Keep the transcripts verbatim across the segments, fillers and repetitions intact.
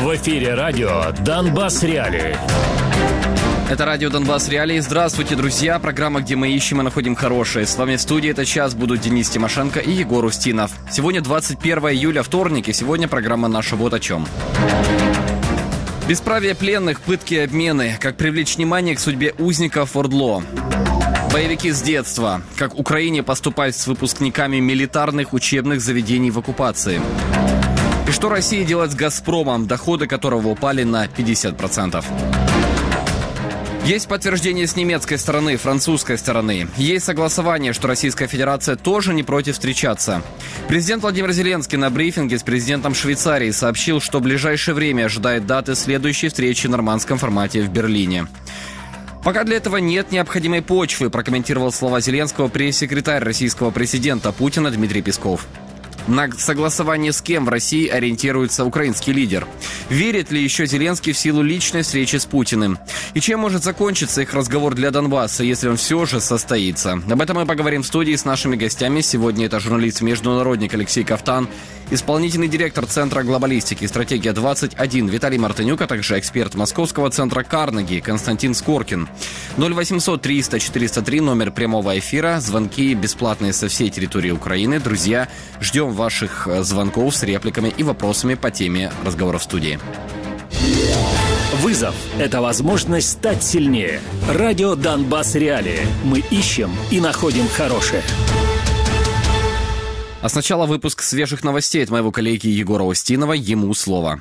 В эфире радио «Донбасс Реалии». Это радио «Донбасс Реалии». Здравствуйте, друзья. Программа, где мы ищем и находим хорошее. С вами в студии этот час будут Денис Тимошенко и Егор Устинов. Сегодня двадцать первое июля, вторник, и сегодня программа наша вот о чем. Бесправие пленных, пытки и обмены. Как привлечь внимание к судьбе узников ОРДЛО. Боевики с детства. Как Украине поступать с выпускниками милитарных учебных заведений в оккупации. И что Россия делает с «Газпромом», доходы которого упали на пятьдесят процентов. Есть подтверждение с немецкой стороны, французской стороны. Есть согласование, что Российская Федерация тоже не против встречаться. Президент Владимир Зеленский на брифинге с президентом Швейцарии сообщил, что в ближайшее время ожидает даты следующей встречи в нормандском формате в Берлине. Пока для этого нет необходимой почвы, прокомментировал слова Зеленского пресс-секретарь российского президента Путина Дмитрий Песков. На согласование с кем в России ориентируется украинский лидер? Верит ли еще Зеленский в силу личной встречи с Путиным? И чем может закончиться их разговор для Донбасса, если он все же состоится? Об этом мы поговорим в студии с нашими гостями. Сегодня это журналист-международник Алексей Ковтан, исполнительный директор Центра глобалистики «Стратегия двадцать один» Виталий Мартынюк, а также эксперт Московского центра Карнеги Константин Скоркин. ноль восемьсот триста четыреста три номер прямого эфира. Звонки бесплатные со всей территории Украины. Друзья, ждем ваших звонков с репликами и вопросами по теме разговора в студии. Вызов – это возможность стать сильнее. Радио «Донбасс Реалии». Мы ищем и находим хорошее. А сначала выпуск свежих новостей от моего коллеги Егора Устинова. Ему слово.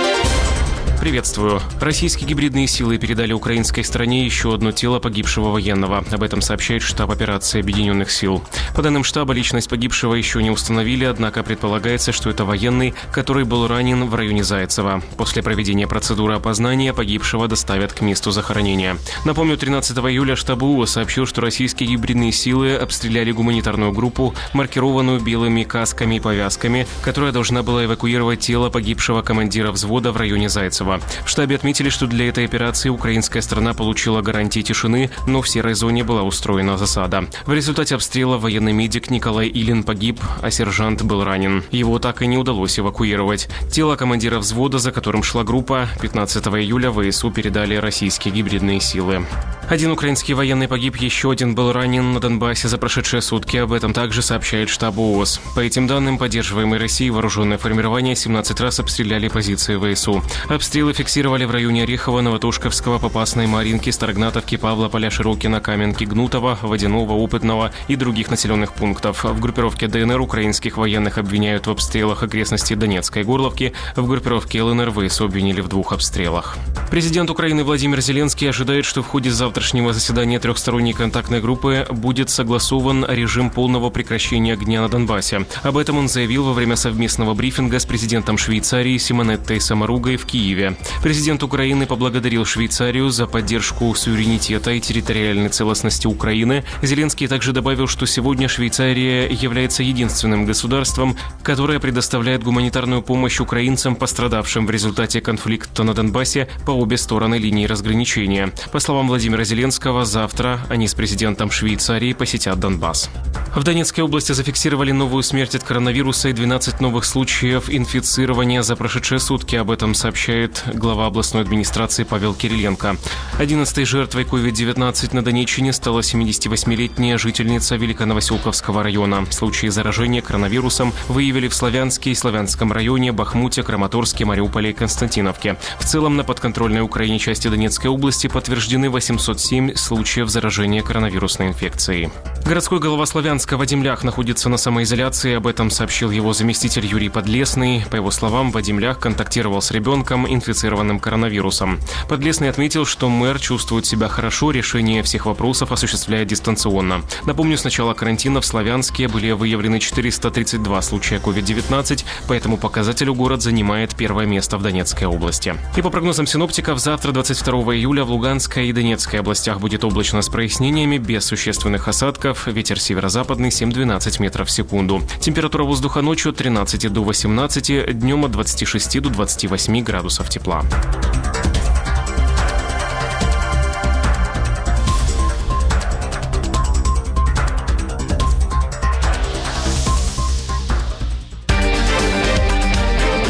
Приветствую. Российские гибридные силы передали украинской стороне еще одно тело погибшего военного. Об этом сообщает штаб операции Объединенных сил. По данным штаба, личность погибшего еще не установили, однако предполагается, что это военный, который был ранен в районе Зайцева. После проведения процедуры опознания погибшего доставят к месту захоронения. Напомню, тринадцатого июля штаб ООО сообщил, что российские гибридные силы обстреляли гуманитарную группу, маркированную белыми касками и повязками, которая должна была эвакуировать тело погибшего командира взвода в районе Зайцева. В штабе отметили, что для этой операции украинская сторона получила гарантии тишины, но в серой зоне была устроена засада. В результате обстрела военный медик Николай Илин погиб, а сержант был ранен. Его так и не удалось эвакуировать. Тело командира взвода, за которым шла группа, пятнадцатого июля ВСУ передали российские гибридные силы. Один украинский военный погиб, еще один был ранен на Донбассе за прошедшие сутки. Об этом также сообщает штаб ООС. По этим данным, поддерживаемые Россией вооруженные формирования семнадцать раз обстреляли позиции ВСУ. Обстрелы фиксировали в районе Орехова, Новотушковского, Попасной, Маринки, Старогнатовки, Павлополя, Широкина, Каменки, Гнутова, Водяного, Опытного и других населенных пунктов. В группировке ДНР украинских военных обвиняют в обстрелах окрестностей Донецкой Горловки. В группировке ЛНР ВСУ обвинили в двух обстрелах. Президент Украины Владимир Зеленский ожидает, что в ходе завтрашнего заседания трехсторонней контактной группы будет согласован режим полного прекращения огня на Донбассе. Об этом он заявил во время совместного брифинга с президентом Швейцарии Симонеттой Самаругой в Киеве. Президент Украины поблагодарил Швейцарию за поддержку суверенитета и территориальной целостности Украины. Зеленский также добавил, что сегодня Швейцария является единственным государством, которое предоставляет гуманитарную помощь украинцам, пострадавшим в результате конфликта на Донбассе по обе стороны линии разграничения. По словам Владимира Зеленского, завтра они с президентом Швейцарии посетят Донбасс. В Донецкой области зафиксировали новую смерть от коронавируса и двенадцать новых случаев инфицирования за прошедшие сутки. Об этом сообщает глава областной администрации Павел Кириленко. одиннадцатой жертвой ковид девятнадцать на Донеччине стала семидесятивосьмилетняя жительница Великоновоселковского района. Случаи заражения коронавирусом выявили в Славянске и Славянском районе, Бахмуте, Краматорске, Мариуполе и Константиновке. В целом на подконтрольной Украине части Донецкой области подтверждены восемьсот семь случаев заражения коронавирусной инфекцией. Городской голова Славянска Вадим Лях находится на самоизоляции. Об этом сообщил его заместитель Юрий Подлесный. По его словам, Вадим Лях контактировал с ребенком, инфицированным коронавирусом. Подлесный отметил, что мэр чувствует себя хорошо, решение всех вопросов осуществляет дистанционно. Напомню, с начала карантина в Славянске были выявлены четыреста тридцать два случая ковид девятнадцать, по этому показателю город занимает первое место в Донецкой области. И по прогнозам синоптиков, завтра, двадцать второго июля, в Луганской и Донецкой областях будет облачно с прояснениями, без существенных осадков. Ветер северо-западный семь-двенадцать метров в секунду. Температура воздуха ночью от тринадцати до восемнадцати, днем от двадцати шести до двадцати восьми градусов тепла.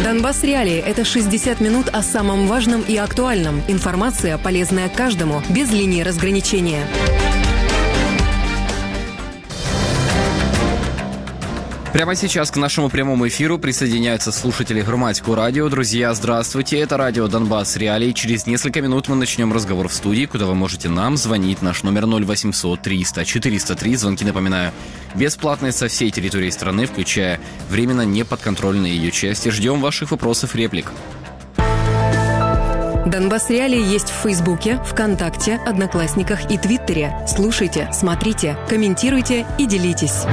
Донбасс Реалии – это шестьдесят минут о самом важном и актуальном. Информация, полезная каждому, без линии разграничения. Прямо сейчас к нашему прямому эфиру присоединяются слушатели Громадского радио. Друзья, здравствуйте. Это радио Донбасс Реалии. Через несколько минут мы начнем разговор в студии, куда вы можете нам звонить. Наш номер ноль восемьсот триста четыреста три. Звонки, напоминаю, бесплатные со всей территории страны, включая временно неподконтрольные ее части. Ждем ваших вопросов и реплик. Донбасс Реалии есть в Фейсбуке, ВКонтакте, Одноклассниках и Твиттере. Слушайте, смотрите, комментируйте и делитесь.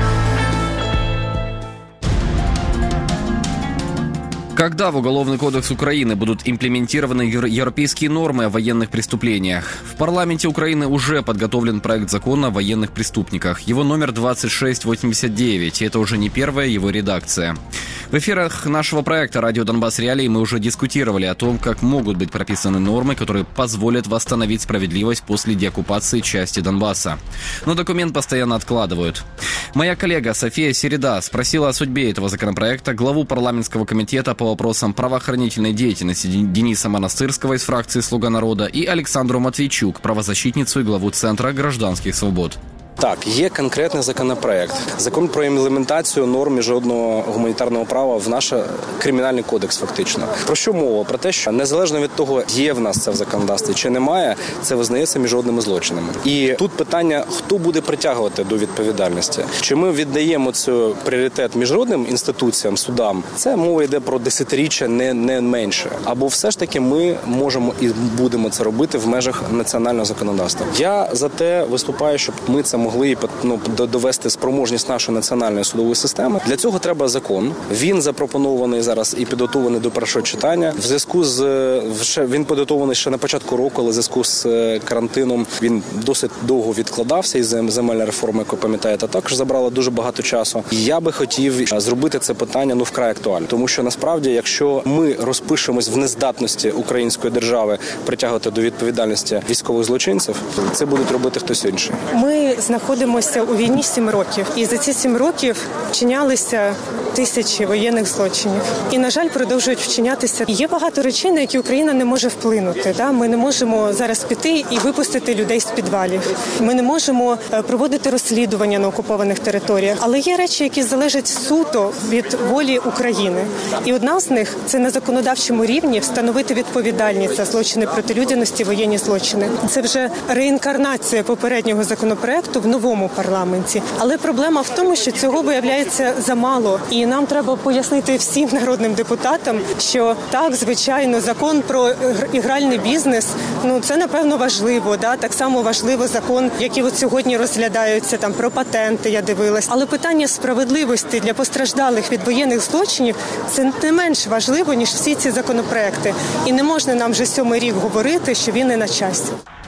Когда в Уголовный кодекс Украины будут имплементированы европейские нормы о военных преступлениях? В парламенте Украины уже подготовлен проект закона о военных преступниках. Его номер двадцать шесть восемьдесят девять. И это уже не первая его редакция. В эфирах нашего проекта «Радио Донбасс Реалии» мы уже дискутировали о том, как могут быть прописаны нормы, которые позволят восстановить справедливость после деоккупации части Донбасса. Но документ постоянно откладывают. Моя коллега София Середа спросила о судьбе этого законопроекта главу парламентского комитета по вопросам правоохранительной деятельности Дениса Монастырского из фракции «Слуга народа» и Александру Матвійчук, правозащитницу и главу Центра гражданских свобод. Так, є конкретний законопроект. Закон про імплементацію норм міжнародного гуманітарного права в наш кримінальний кодекс фактично. Про що мова? Про те, що незалежно від того, є в нас це в законодавстві чи немає, це визнається міжнародними злочинами. І тут питання, хто буде притягувати до відповідальності. Чи ми віддаємо цей пріоритет міжнародним інституціям, судам? Це мова йде про десятиріччя, не, не менше. Або все ж таки ми можемо і будемо це робити в межах національного законодавства. Я за те виступаю, щоб ми це могли ну, довести спроможність нашої національної судової системи. Для цього треба закон. Він запропонований зараз і підготовлений до першого читання. В зв'язку з він підготовлений ще на початку року, але в зв'язку з карантином він досить довго відкладався. І земельна реформа, як ви пам'ятаєте, також забрала дуже багато часу. І я би хотів зробити це питання ну вкрай актуальним, тому що насправді, якщо ми розпишемось в нездатності української держави притягувати до відповідальності військових злочинців, це будуть робити хтось інший. Ми знаходимося у війні сім років. І за ці сім років вчинялися тисячі воєнних злочинів. І, на жаль, продовжують вчинятися. Є багато речей, на які Україна не може вплинути. Ми не можемо зараз піти і випустити людей з підвалів. Ми не можемо проводити розслідування на окупованих територіях. Але є речі, які залежать суто від волі України. І одна з них – це на законодавчому рівні встановити відповідальність за злочини проти людяності, воєнні злочини. Це вже реінкарнація попереднього законопроекту в новому парламенті. Але проблема в тому, що цього виявляється замало. І нам треба пояснити всім народним депутатам, що так, звичайно, закон про ігральний бізнес, ну це, напевно, важливо. Да? Так само важливо закон, який от сьогодні розглядаються, там, про патенти, я дивилась. Але питання справедливості для постраждалих від воєнних злочинів – це не менш важливо, ніж всі ці законопроекти. І не можна нам вже сьомий рік говорити, що він не на часі.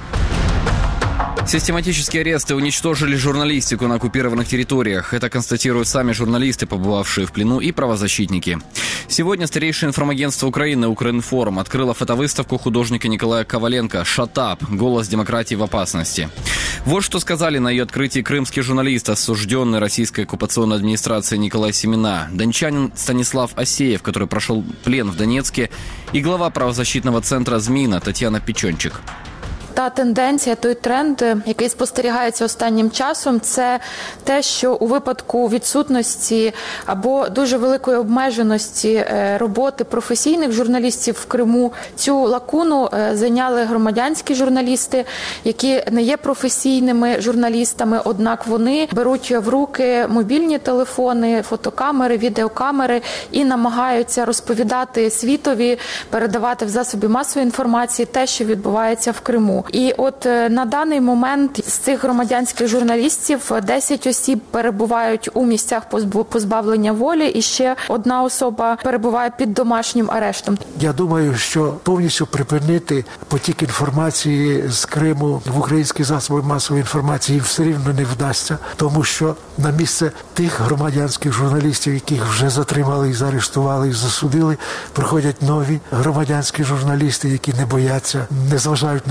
Систематические аресты уничтожили журналистику на оккупированных территориях. Это констатируют сами журналисты, побывавшие в плену, и правозащитники. Сегодня старейшее информагентство Украины «Укринформ» открыло фотовыставку художника Николая Коваленко «Шатап. Голос демократии в опасности». Вот что сказали на ее открытии крымский журналист, осужденный российской оккупационной администрацией Николай Семена, дончанин Станислав Асеев, который прошел плен в Донецке, и глава правозащитного центра «Зміна» Татьяна Печончик. Та тенденція, той тренд, який спостерігається останнім часом, це те, що у випадку відсутності або дуже великої обмеженості роботи професійних журналістів в Криму, цю лакуну зайняли громадянські журналісти, які не є професійними журналістами, однак вони беруть в руки мобільні телефони, фотокамери, відеокамери і намагаються розповідати світові, передавати в засоби масової інформації те, що відбувається в Криму. І от на даний момент з цих громадянських журналістів десять осіб перебувають у місцях позбавлення волі, і ще одна особа перебуває під домашнім арештом. Я думаю, що повністю припинити потік інформації з Криму в українські засоби масової інформації все рівно не вдасться, тому що на місце тих громадянських журналістів, яких вже затримали і заарештували і засудили, приходять нові громадянські журналісти, які не бояться, не зважають на те, що вони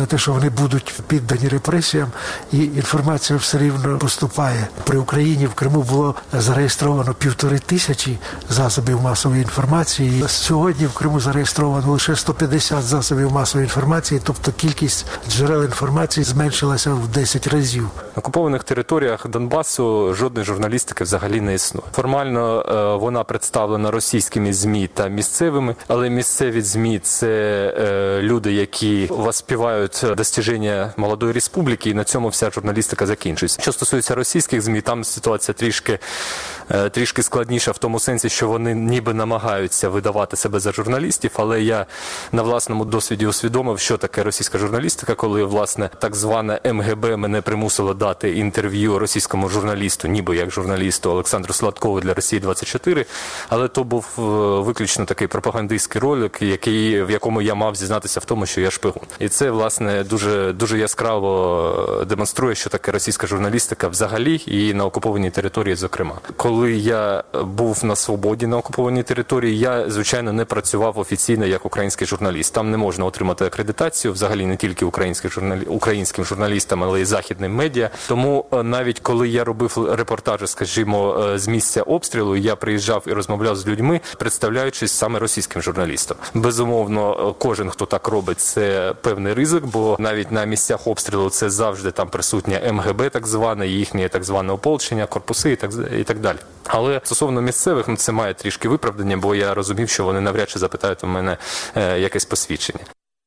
вони будуть піддані репресіям, і інформація все рівно поступає. При Україні в Криму було зареєстровано півтори тисячі засобів масової інформації. Сьогодні в Криму зареєстровано лише сто п'ятдесят засобів масової інформації, тобто кількість джерел інформації зменшилася в десять разів. На окупованих територіях Донбасу жодної журналістики взагалі не існує. Формально вона представлена російськими ЗМІ та місцевими, але місцеві ЗМІ – це люди, які воспівають достиження молодої республіки, і на цьому вся журналістика закінчується. Що стосується російських ЗМІ, там ситуація трішки, трішки складніша в тому сенсі, що вони ніби намагаються видавати себе за журналістів, але я на власному досвіді усвідомив, що таке російська журналістика, коли, власне, так зване ем ге бе мене примусило дати інтерв'ю російському журналісту, ніби як журналісту Олександру Сладкову для Росії двадцять чотири, але то був виключно такий пропагандистський ролик, який, в якому я мав зізнатися в тому, що я шпигун. І це, власне, дуже, дуже яскраво демонструє, що таке російська журналістика взагалі і на окупованій території, зокрема. Коли я був на свободі на окупованій території, я, звичайно, не працював офіційно як український журналіст. Там не можна отримати акредитацію, взагалі не тільки українським, журналі... українським журналістам, але й західним медіа. Тому навіть коли я робив репортажі, скажімо, з місця обстрілу, я приїжджав і розмовляв з людьми, представляючись саме російським журналістом. Безумовно, кожен, хто так робить, це певний ризик, бо навіть на місцях обстрілу це завжди там присутня ем ге бе, так зване, їхнє так зване ополчення, корпуси і так, і так далі. Але стосовно місцевих, ну, це має трішки виправдання, бо я розумів, що вони навряд чи запитають у мене е, якесь посвідчення.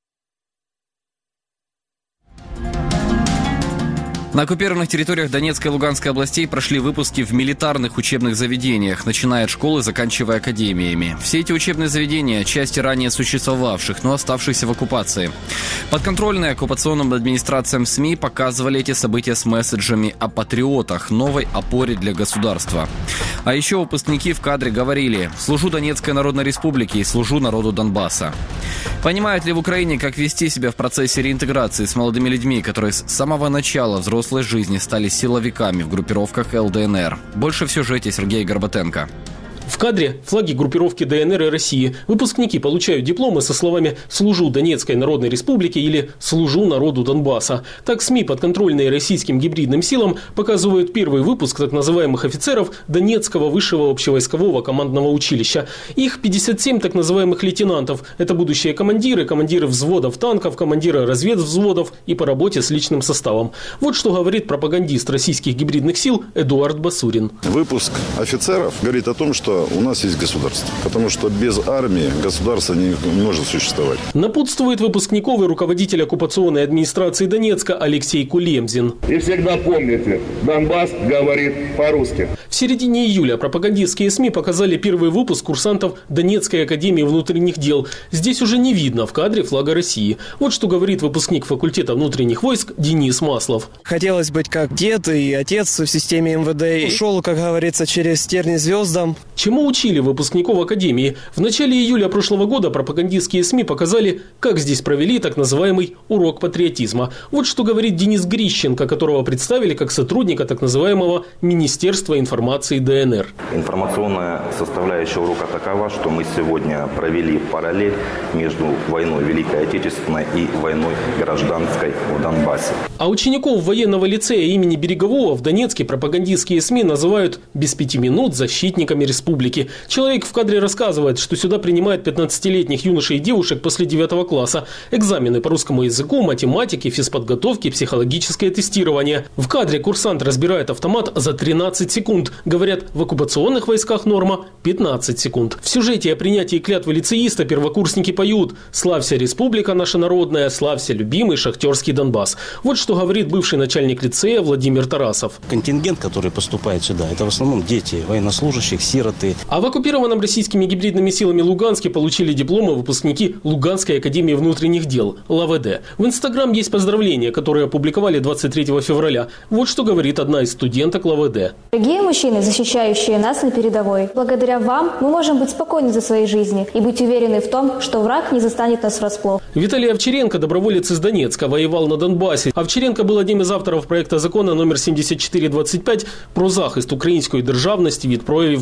На оккупированных территориях Донецкой и Луганской областей прошли выпуски в милитарных учебных заведениях, начиная от школы, заканчивая академиями. Все эти учебные заведения – части ранее существовавших, но оставшихся в оккупации. Подконтрольные оккупационным администрациям СМИ показывали эти события с месседжами о патриотах, новой опоре для государства. А еще выпускники в кадре говорили: «Служу Донецкой Народной Республике и служу народу Донбасса». Понимают ли в Украине, как вести себя в процессе реинтеграции с молодыми людьми, которые с самого начала взрослых жизни стали силовиками в группировках эл дэ эн эр? Больше в сюжете Сергея Горбатенко. В кадре флаги группировки дэ эн эр и России. Выпускники получают дипломы со словами «Служу Донецкой Народной Республике» или «Служу народу Донбасса». Так СМИ, подконтрольные российским гибридным силам, показывают первый выпуск так называемых офицеров Донецкого высшего общевойскового командного училища. Их пятьдесят семь так называемых лейтенантов. Это будущие командиры, командиры взводов танков, командиры разведвзводов и по работе с личным составом. Вот что говорит пропагандист российских гибридных сил Эдуард Басурин. Выпуск офицеров говорит о том, что у нас есть государство. Потому что без армии государство не может существовать. Напутствует выпускников и руководитель оккупационной администрации Донецка Алексей Кулемзин. И всегда помните, Донбасс говорит по-русски. В середине июля пропагандистские СМИ показали первый выпуск курсантов Донецкой академии внутренних дел. Здесь уже не видно в кадре флага России. Вот что говорит выпускник факультета внутренних войск Денис Маслов. Хотелось быть как дед и отец в системе эм вэ дэ. Шел, как говорится, через терни звездам. Чему учили выпускников академии? В начале июля прошлого года пропагандистские СМИ показали, как здесь провели так называемый урок патриотизма. Вот что говорит Денис Грищенко, которого представили как сотрудника так называемого Министерства информации дэ эн эр. Информационная составляющая урока такова, что мы сегодня провели параллель между войной Великой Отечественной и войной гражданской в Донбассе. А учеников военного лицея имени Берегового в Донецке пропагандистские СМИ называют без пяти минут защитниками республики. Человек в кадре рассказывает, что сюда принимают пятнадцатилетних юношей и девушек после девятого класса. Экзамены по русскому языку, математике, физподготовке, психологическое тестирование. В кадре курсант разбирает автомат за тринадцать секунд. Говорят, в оккупационных войсках норма пятнадцать секунд. В сюжете о принятии клятвы лицеиста первокурсники поют: «Славься, республика наша народная, славься, любимый шахтерский Донбасс». Вот что говорит бывший начальник лицея Владимир Тарасов. Контингент, который поступает сюда, это в основном дети военнослужащих, сироты. А в оккупированном российскими гибридными силами Луганске получили дипломы выпускники Луганской академии внутренних дел, эл а вэ дэ. В Инстаграм есть поздравления, которые опубликовали двадцать третьего февраля. Вот что говорит одна из студенток эл а вэ дэ. Дорогие мужчины, защищающие нас на передовой, благодаря вам мы можем быть спокойны за своей жизни и быть уверены в том, что враг не застанет нас врасплох. Виталий Овчаренко, доброволец из Донецка, воевал на Донбассе. Овчаренко был одним из авторов проекта закона номер сімдесят чотири двадцять п'ять про захист української державності від проявів колаборації.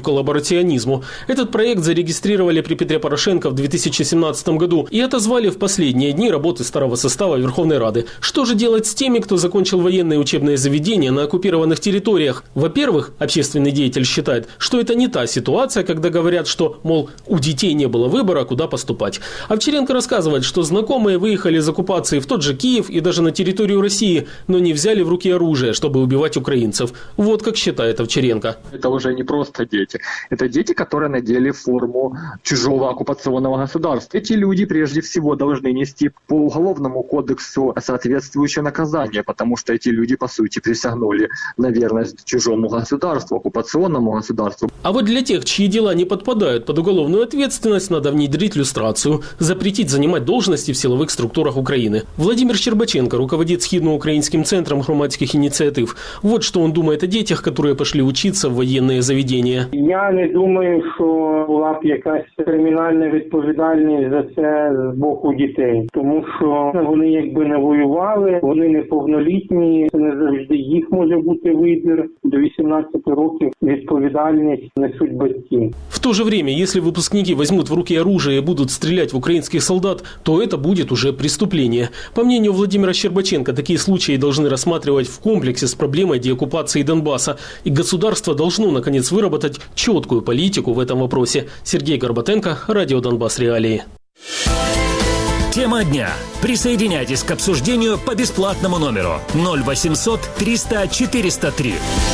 коллаборационизму. Этот проект зарегистрировали при Петре Порошенко в две тысячи семнадцатом году и отозвали в последние дни работы старого состава Верховной Рады. Что же делать с теми, кто закончил военные учебные заведения на оккупированных территориях? Во-первых, общественный деятель считает, что это не та ситуация, когда говорят, что, мол, у детей не было выбора, куда поступать. Овчаренко рассказывает, что знакомые выехали из оккупации в тот же Киев и даже на территорию России, но не взяли в руки оружие, чтобы убивать украинцев. Вот как считает Овчаренко. Это уже не просто дети. Это дети, которые надели форму чужого оккупационного государства. Эти люди прежде всего должны нести по уголовному кодексу соответствующее наказание, потому что эти люди, по сути, присягнули на верность чужому государству, оккупационному государству. А вот для тех, чьи дела не подпадают под уголовную ответственность, надо внедрить люстрацию, запретить занимать должности в силовых структурах Украины. Владимир Щербаченко руководит східноукраїнським центром громадських ініціатив. Вот что он думает о детях, которые пошли учиться в военные заведения. Я не думаю, що була б якась кримінальна відповідальність за це з боку дітей. Тому що вони якби не воювали, вони неповнолітні, це не завжди їх може бути вибір. До вісімнадцяти років відповідальність несуть батьки. В то же время, если выпускники возьмут в руки оружие и будут стрелять в украинских солдат, то это будет уже преступление. По мнению Владимира Щербаченко, такие случаи должны рассматривать в комплексе с проблемой деоккупации Донбасса. И государство должно, наконец, выработать четкую политику в этом вопросе. Сергей Горбатенко, Радио Донбасс Реалии. Тема дня. Присоединяйтесь к обсуждению по бесплатному номеру ноль восемьсот триста четыреста три.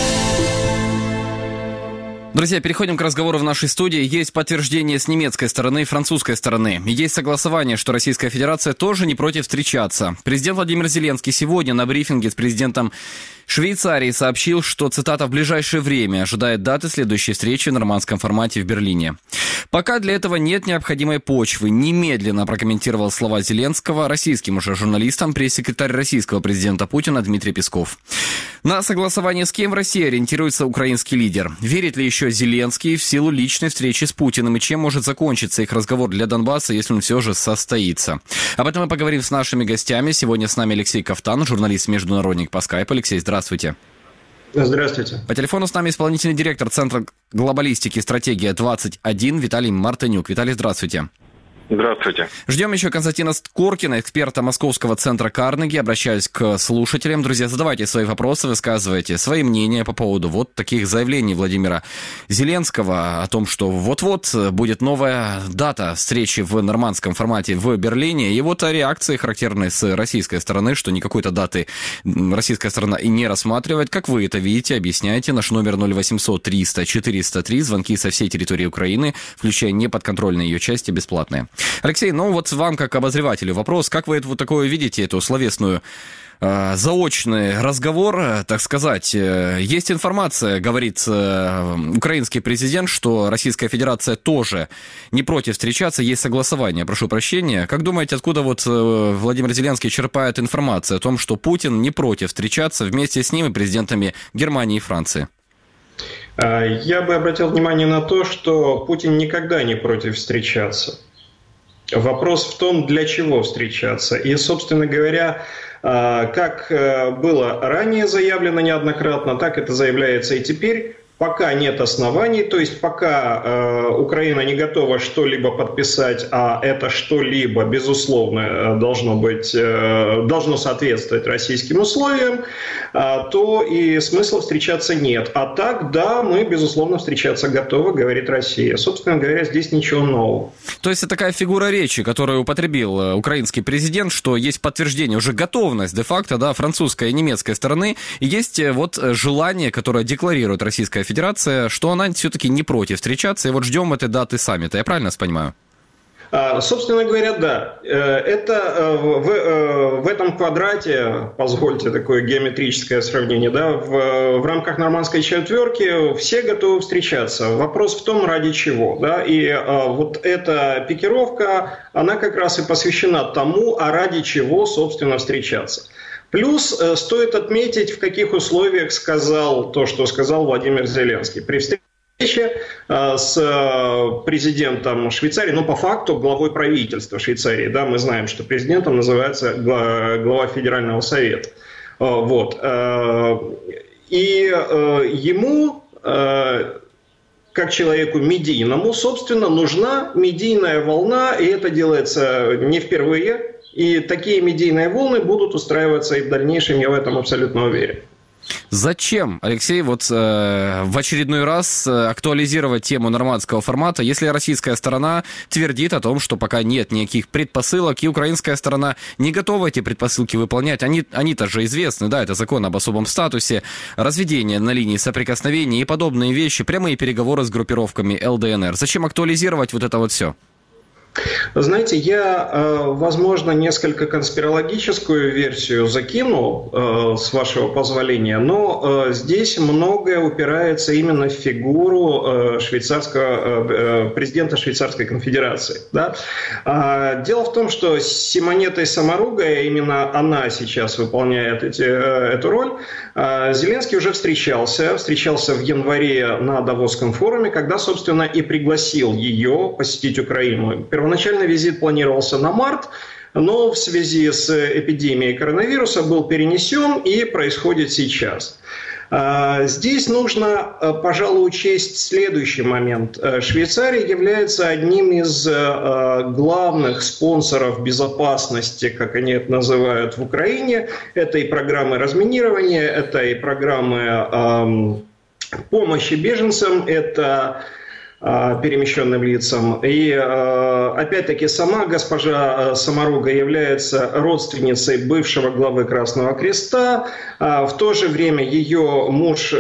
Друзья, переходим к разговору в нашей студии. Есть подтверждение с немецкой стороны и французской стороны. Есть согласование, что Российская Федерация тоже не против встречаться. Президент Владимир Зеленский сегодня на брифинге с президентом Швейцарии сообщил, что, цитата, «в ближайшее время ожидает даты следующей встречи в нормандском формате в Берлине». Пока для этого нет необходимой почвы, немедленно прокомментировал слова Зеленского российским уже журналистам пресс-секретарь российского президента Путина Дмитрий Песков. На согласование с кем в России ориентируется украинский лидер? Верит ли еще Зеленский в силу личной встречи с Путиным? И чем может закончиться их разговор для Донбасса, если он все же состоится? Об этом мы поговорим с нашими гостями. Сегодня с нами Алексей Ковтан, журналист-международник по скайпу. Алексей, здравствуйте. Здравствуйте. По телефону с нами исполнительный директор Центра глобалистики «Стратегия двадцать один» Виталий Мартынюк. Виталий, здравствуйте. Здравствуйте. Ждем еще Константина Коркина, эксперта Московского центра Карнеги. Обращаюсь к слушателям. Друзья, задавайте свои вопросы, высказывайте свои мнения по поводу вот таких заявлений Владимира Зеленского о том, что вот-вот будет новая дата встречи в нормандском формате в Берлине. И вот реакции характерные с российской стороны, что никакой-то даты российская сторона и не рассматривает. Как вы это видите, объясняйте. Наш номер ноль восемьсот триста четыреста три. Звонки со всей территории Украины, включая неподконтрольные ее части, бесплатные. Алексей, ну вот вам, как обозревателю, вопрос, как вы это, вот такое видите, эту словесную, э, заочный разговор, так сказать. Есть информация, говорит э, украинский президент, что Российская Федерация тоже не против встречаться, есть согласование, прошу прощения. Как думаете, откуда вот э, Владимир Зеленский черпает информацию о том, что Путин не против встречаться вместе с ним и президентами Германии и Франции? Я бы обратил внимание на то, что Путин никогда не против встречаться. Вопрос в том, для чего встречаться. И, собственно говоря, как было ранее заявлено неоднократно, так это заявляется и теперь. Пока нет оснований, то есть пока э, Украина не готова что-либо подписать, а это что-либо, безусловно, должно быть, э, должно соответствовать российским условиям, э, то и смысла встречаться нет. А так, да, мы, безусловно, встречаться готовы, говорит Россия. Собственно говоря, здесь ничего нового. То есть это такая фигура речи, которую употребил украинский президент, что есть подтверждение, уже готовность де-факто, да, французской и немецкой стороны, и есть вот желание, которое декларирует Российская Федерация, что она все-таки не против встречаться, и вот ждем этой даты саммита. Я правильно понимаю? Собственно говоря, да. Это в, в этом квадрате, позвольте такое геометрическое сравнение, да, в, в рамках нормандской четверки все готовы встречаться. Вопрос в том, ради чего. Да, и вот эта пикировка, она как раз и посвящена тому, а ради чего, собственно, встречаться. Плюс стоит отметить, в каких условиях сказал то, что сказал Владимир Зеленский. При встрече с президентом Швейцарии, ну, по факту, главой правительства Швейцарии, да, мы знаем, что президентом называется глава Федерального совета. Вот. И ему как человеку медийному, собственно, нужна медийная волна, и это делается не впервые. И такие медийные волны будут устраиваться и в дальнейшем, я в этом абсолютно уверен. Зачем, Алексей, вот э, в очередной раз актуализировать тему нормандского формата, если российская сторона твердит о том, что пока нет никаких предпосылок, и украинская сторона не готова эти предпосылки выполнять? Они, они-то же известны, да, это закон об особом статусе, разведение на линии соприкосновения и подобные вещи, прямые переговоры с группировками эл дэ эн эр. Зачем актуализировать вот это вот все? Знаете, я, возможно, несколько конспирологическую версию закину, с вашего позволения, но здесь многое упирается именно в фигуру швейцарского, президента Швейцарской конфедерации. Да? Дело в том, что с Симонетой Самаруго, именно она сейчас выполняет эти, эту роль, Зеленский уже встречался, встречался в январе на Давосском форуме, когда, собственно, и пригласил ее посетить Украину. Первоначально визит планировался на март, но в связи с эпидемией коронавируса был перенесен и происходит сейчас. Здесь нужно, пожалуй, учесть следующий момент. Швейцария является одним из главных спонсоров безопасности, как они это называют, в Украине. Это и программы разминирования, это и программы помощи беженцам, это перемещенным лицам. И опять-таки сама госпожа Самаруго является родственницей бывшего главы Красного Креста. В то же время ее муж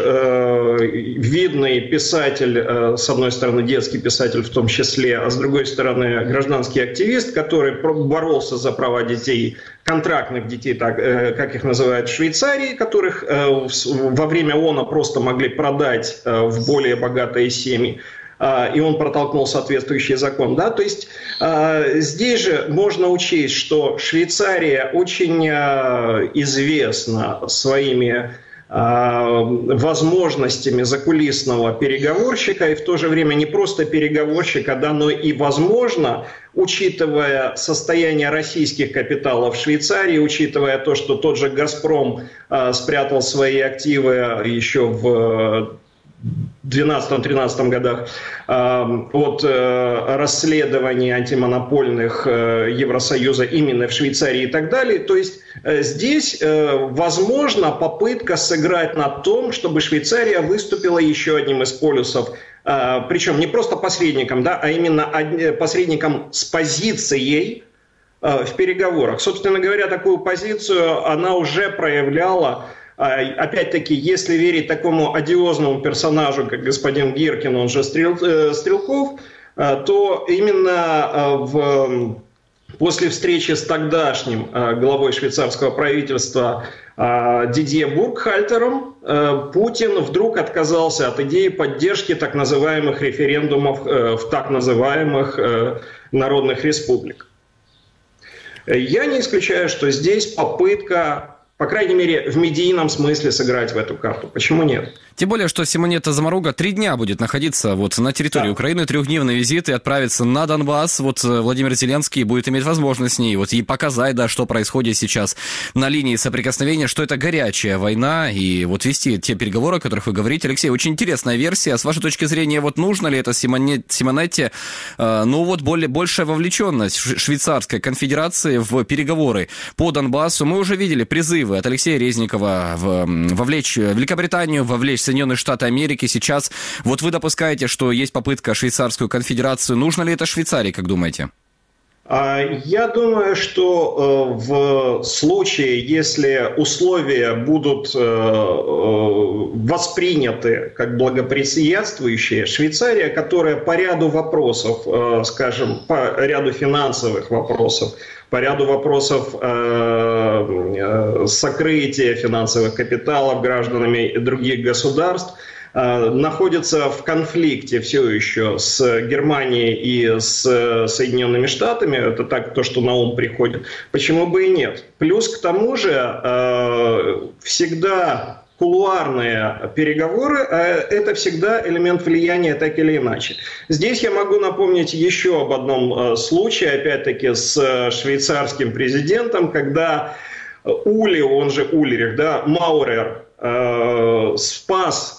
видный писатель, с одной стороны детский писатель в том числе, а с другой стороны гражданский активист, который боролся за права детей, контрактных детей, так, как их называют в Швейцарии, которых во время ООНа просто могли продать в более богатые семьи. И он протолкнул соответствующий закон. Да? То есть здесь же можно учесть, что Швейцария очень известна своими возможностями закулисного переговорщика, и в то же время не просто переговорщика, да, но и, возможно, учитывая состояние российских капиталов в Швейцарии, учитывая то, что тот же «Газпром» спрятал свои активы еще в двенадцатом-тринадцатом годах от расследований антимонопольных Евросоюза именно в Швейцарии и так далее. То есть здесь возможна попытка сыграть на том, чтобы Швейцария выступила еще одним из полюсов, причем не просто посредником, да, а именно посредником с позицией в переговорах. Собственно говоря, такую позицию она уже проявляла. Опять-таки, если верить такому одиозному персонажу, как господин Гиркин, он же Стрел, Стрелков, то именно в, после встречи с тогдашним главой швейцарского правительства Дидье Буркхальтером Путин вдруг отказался от идеи поддержки так называемых референдумов в так называемых народных республиках. Я не исключаю, что здесь попытка, по крайней мере, в медийном смысле сыграть в эту карту. Почему нет? Тем более, что Симонета Самаруго три дня будет находиться вот на территории да. Украины, трехдневный визит, и отправиться на Донбасс. Вот Владимир Зеленский будет иметь возможность с ней вот и показать, да, что происходит сейчас на линии соприкосновения, что это горячая война, и вот вести те переговоры, о которых вы говорите. Алексей, очень интересная версия. С вашей точки зрения, вот нужно ли это Симонете, э, ну вот более, большая вовлеченность Швейцарской конфедерации в переговоры по Донбассу? Мы уже видели призывы от Алексея Резникова в, вовлечь Великобританию, вовлечь Соединенные Штаты Америки. Сейчас вот вы допускаете, что есть попытка Швейцарскую конфедерацию. Нужно ли это Швейцарии, как думаете? Я думаю, что в случае, если условия будут восприняты как благоприятствующие, Швейцария, которая по ряду вопросов, скажем, по ряду финансовых вопросов, по ряду вопросов э, сокрытия финансовых капиталов гражданами других государств, э, находится в конфликте все еще с Германией и с Соединенными Штатами. Это так, то, что на ум приходит. Почему бы и нет? Плюс к тому же э, всегда кулуарные переговоры – это всегда элемент влияния, так или иначе. Здесь я могу напомнить еще об одном случае, опять-таки, с швейцарским президентом, когда Ули, он же Ульрих, да, Маурер, э, спас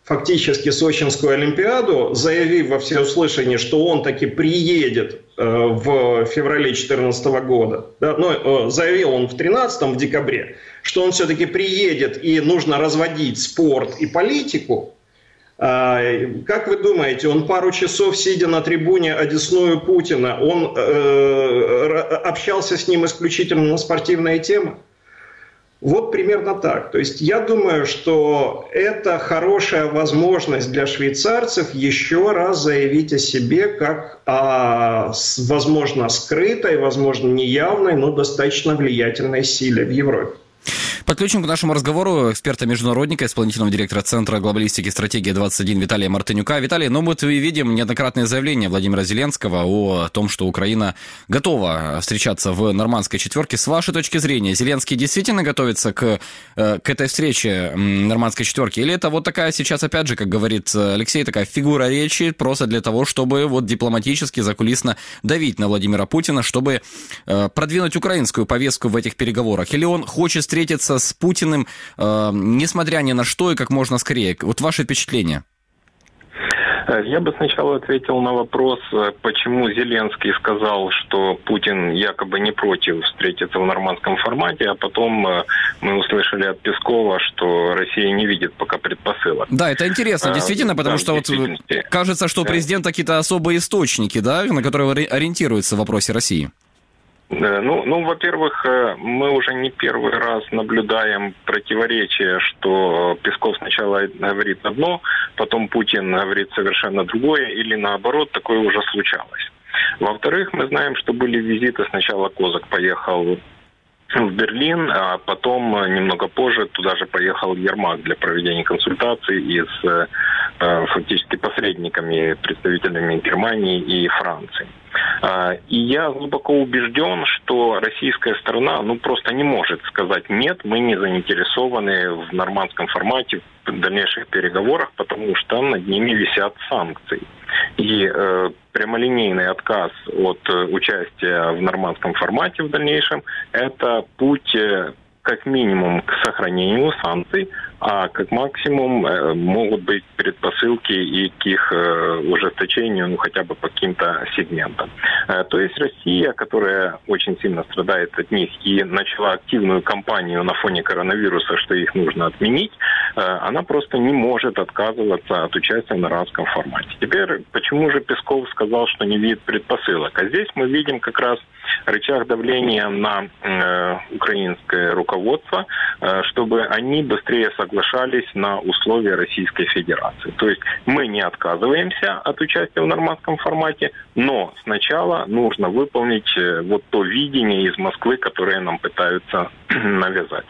фактически Сочинскую Олимпиаду, заявив во всеуслышание, что он таки приедет э, в феврале две тысячи четырнадцатого года. Да, но э, заявил он в тринадцатом, в декабре, что он все-таки приедет и нужно разводить спорт и политику. Э, как вы думаете, он пару часов, сидя на трибуне, одесную Путина, он э, общался с ним исключительно на спортивные темы? Вот примерно так. То есть я думаю, что это хорошая возможность для швейцарцев еще раз заявить о себе как о, возможно, скрытой, возможно, неявной, но достаточно влиятельной силе в Европе. Подключим к нашему разговору эксперта-международника, исполнительного директора Центра глобалистики и стратегии двадцать один Виталия Мартынюка. Виталий, ну вот мы видим неоднократные заявления Владимира Зеленского о том, что Украина готова встречаться в нормандской четверке. С вашей точки зрения, Зеленский действительно готовится к, к этой встрече нормандской четверки? Или это вот такая сейчас, опять же, как говорит Алексей, такая фигура речи просто для того, чтобы вот дипломатически, закулисно давить на Владимира Путина, чтобы продвинуть украинскую повестку в этих переговорах? Или он хочет встретиться с Путиным, э, несмотря ни на что и как можно скорее? Вот ваши впечатления. Я бы сначала ответил на вопрос, почему Зеленский сказал, что Путин якобы не против встретиться в нормандском формате, а потом мы услышали от Пескова, что Россия не видит пока предпосылок. Да, это интересно, действительно, потому да, что вот кажется, что у президента какие-то особые источники, да, на которые ориентируются в вопросе России. Ну, ну, во-первых, мы уже не первый раз наблюдаем противоречие, что Песков сначала говорит одно, потом Путин говорит совершенно другое, или наоборот, такое уже случалось. Во-вторых, мы знаем, что были визиты, сначала Козак поехал в Берлин, а потом немного позже туда же поехал Ермак для проведения консультаций и с фактически посредниками, представителями Германии и Франции. И я глубоко убежден, что российская сторона ну, просто не может сказать «нет, мы не заинтересованы в нормандском формате в дальнейших переговорах, потому что над ними висят санкции». И э, прямолинейный отказ от э, участия в нормандском формате в дальнейшем – это путь э, как минимум к сохранению санкций, а как максимум э, могут быть предпосылки и к их э, ужесточению, ну хотя бы по каким-то сегментам. Э, то есть Россия, которая очень сильно страдает от них и начала активную кампанию на фоне коронавируса, что их нужно отменить, э, она просто не может отказываться от участия в нормандском формате. Теперь, почему же Песков сказал, что не видит предпосылок? А здесь мы видим как раз рычаг давления на э, украинское руководство, э, чтобы они быстрее соглашались на условия Российской Федерации. То есть мы не отказываемся от участия в нормандском формате, но сначала нужно выполнить э, вот то видение из Москвы, которое нам пытаются навязать.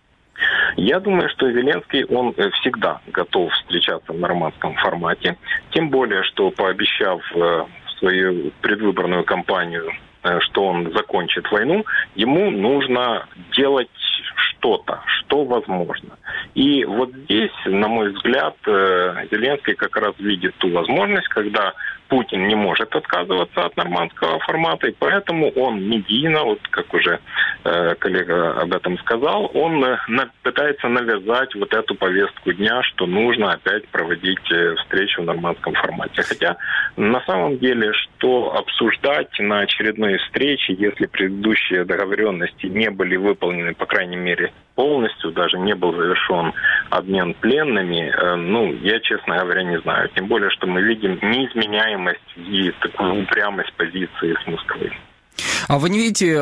Я думаю, что Зеленский, он всегда готов встречаться в нормандском формате, тем более, что пообещав э, свою предвыборную кампанию, что он закончит войну, ему нужно делать что-то, что возможно. И вот здесь, на мой взгляд, Зеленский как раз видит ту возможность, когда Путин не может отказываться от нормандского формата, и поэтому он медийно, вот как уже э, коллега об этом сказал, он э, на, пытается навязать вот эту повестку дня, что нужно опять проводить э, встречу в нормандском формате. Хотя на самом деле, что обсуждать на очередной встрече, если предыдущие договоренности не были выполнены, по крайней мере, полностью, даже не был завершен обмен пленными, э, ну, я, честно говоря, не знаю. Тем более, что мы видим неизменяемость и такую упрямость позиции с Москвой. А вы не видите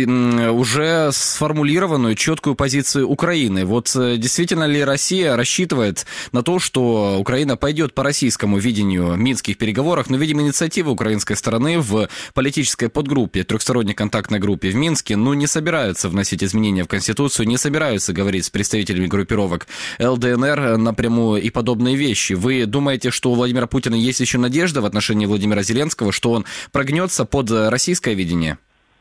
уже сформулированную четкую позицию Украины? Вот действительно ли Россия рассчитывает на то, что Украина пойдет по российскому видению в минских переговорах, но, видимо, инициативы украинской стороны в политической подгруппе, трехсторонней контактной группе в Минске, ну, не собираются вносить изменения в Конституцию, не собираются говорить с представителями группировок ЛДНР напрямую и подобные вещи. Вы думаете, что у Владимира Путина есть еще надежда в отношении Владимира Зеленского, что он прогнется под российское видение?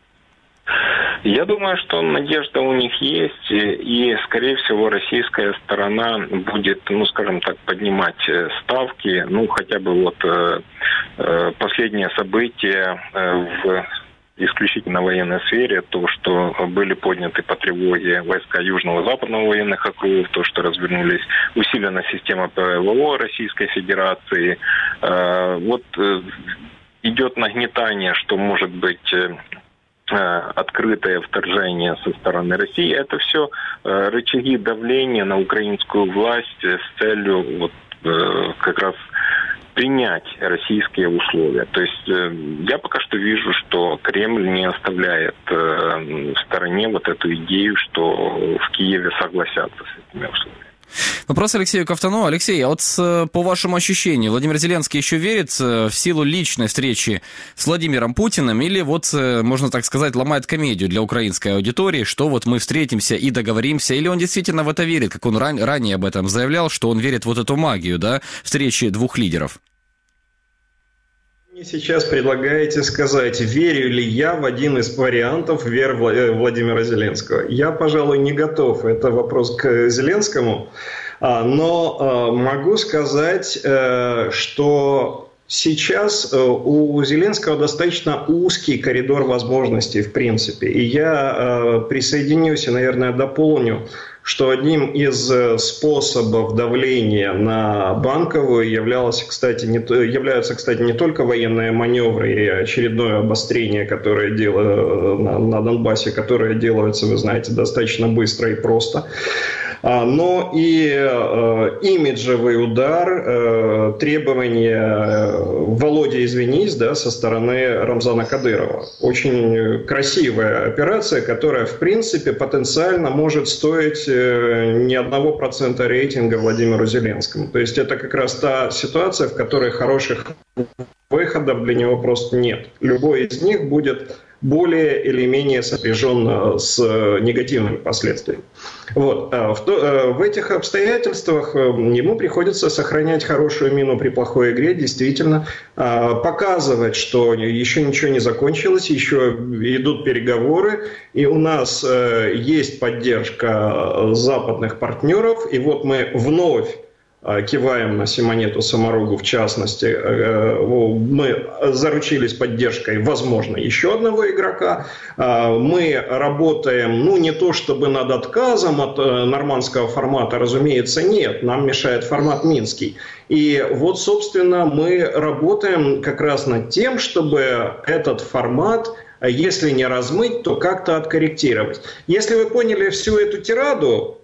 Я думаю, что надежда у них есть, и, скорее всего, российская сторона будет, ну, скажем так, поднимать ставки, ну, хотя бы вот э, последнее событие э, в исключительно в военной сфере, то, что были подняты по тревоге войска Южного и Западного военных округов, то, что развернулись усилена система ПВО Российской Федерации. Вот идет нагнетание, что может быть открытое вторжение со стороны России. Это все рычаги давления на украинскую власть с целью вот как раз принять российские условия. То есть э, я пока что вижу, что Кремль не оставляет э, в стороне вот эту идею, что в Киеве согласятся с этими условиями. Вопрос Алексею Ковтуну. Алексей, а вот с, по вашему ощущению, Владимир Зеленский еще верит в силу личной встречи с Владимиром Путиным или вот, можно так сказать, ломает комедию для украинской аудитории, что вот мы встретимся и договоримся, или он действительно в это верит, как он ран, ранее об этом заявлял, что он верит в вот эту магию, да, встречи двух лидеров? Вы сейчас предлагаете сказать, верю ли я в один из вариантов вер Владимира Зеленского. Я, пожалуй, не готов. Это вопрос к Зеленскому. Но могу сказать, что сейчас у Зеленского достаточно узкий коридор возможностей, в принципе. И я присоединюсь и, наверное, дополню, что одним из способов давления на Банковую являлось, кстати, не, являются, кстати, не только военные маневры и очередное обострение, которое дело, на, на Донбассе, которое делается, вы знаете, достаточно быстро и просто, но и э, имиджевый удар, э, требования «Володя, извинись», да, со стороны Рамзана Кадырова. Очень красивая операция, которая, в принципе, потенциально может стоить э, не одного процента рейтинга Владимиру Зеленскому. То есть это как раз та ситуация, в которой хороших выходов для него просто нет. Любой из них будет более или менее сопряжен с негативными последствиями. Вот. В, в этих обстоятельствах ему приходится сохранять хорошую мину при плохой игре, действительно, показывать, что еще ничего не закончилось, еще идут переговоры, и у нас есть поддержка западных партнеров, и вот мы вновь киваем на Симонету Самарогу, в частности, мы заручились поддержкой, возможно, еще одного игрока. Мы работаем, ну, не то чтобы над отказом от нормандского формата, разумеется, нет, нам мешает формат минский. И вот, собственно, мы работаем как раз над тем, чтобы этот формат, если не размыть, то как-то откорректировать. Если вы поняли всю эту тираду,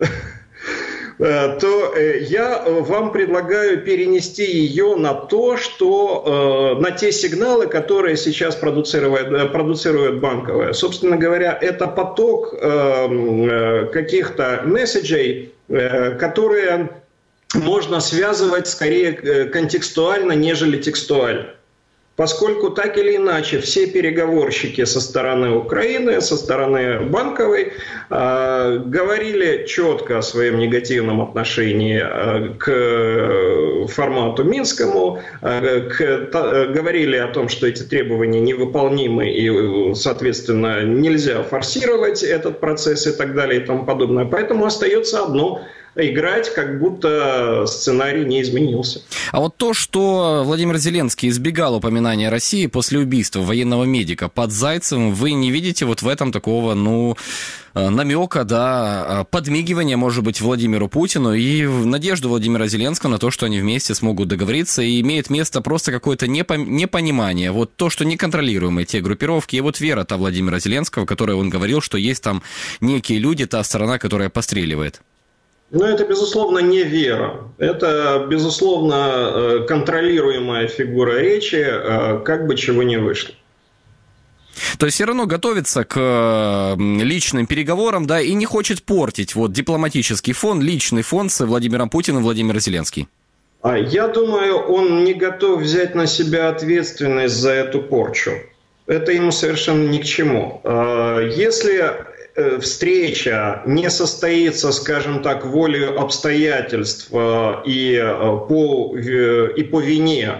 то я вам предлагаю перенести ее на то, что на те сигналы, которые сейчас продуцирует, продуцирует Банковая. Собственно говоря, это поток каких-то месседжей, которые можно связывать скорее контекстуально, нежели текстуально. Поскольку так или иначе все переговорщики со стороны Украины, со стороны Банковой э, говорили четко о своем негативном отношении э, к формату Минскому, э, к, та, говорили о том, что эти требования невыполнимы и, соответственно, нельзя форсировать этот процесс и так далее и тому подобное. Поэтому остается одно – играть, как будто сценарий не изменился. А вот то, что Владимир Зеленский избегал упоминания России после убийства военного медика под Зайцевым, вы не видите вот в этом такого, ну, намека, да, подмигивания, может быть, Владимиру Путину и надежду Владимира Зеленского на то, что они вместе смогут договориться, и имеет место просто какое-то непонимание. Вот то, что неконтролируемые те группировки, и вот вера-то Владимира Зеленского, которой он говорил, что есть там некие люди, та сторона, которая постреливает. Но это, безусловно, не вера. Это, безусловно, контролируемая фигура речи, как бы чего ни вышло. То есть все равно готовится к личным переговорам, да, и не хочет портить вот дипломатический фон, личный фон с Владимиром Путиным, Владимир Зеленский. Я думаю, он не готов взять на себя ответственность за эту порчу. Это ему совершенно ни к чему. Если встреча не состоится, скажем так, волею обстоятельств и по, и по вине,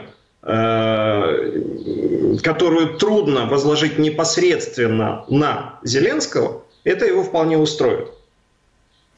которую трудно возложить непосредственно на Зеленского, это его вполне устроит.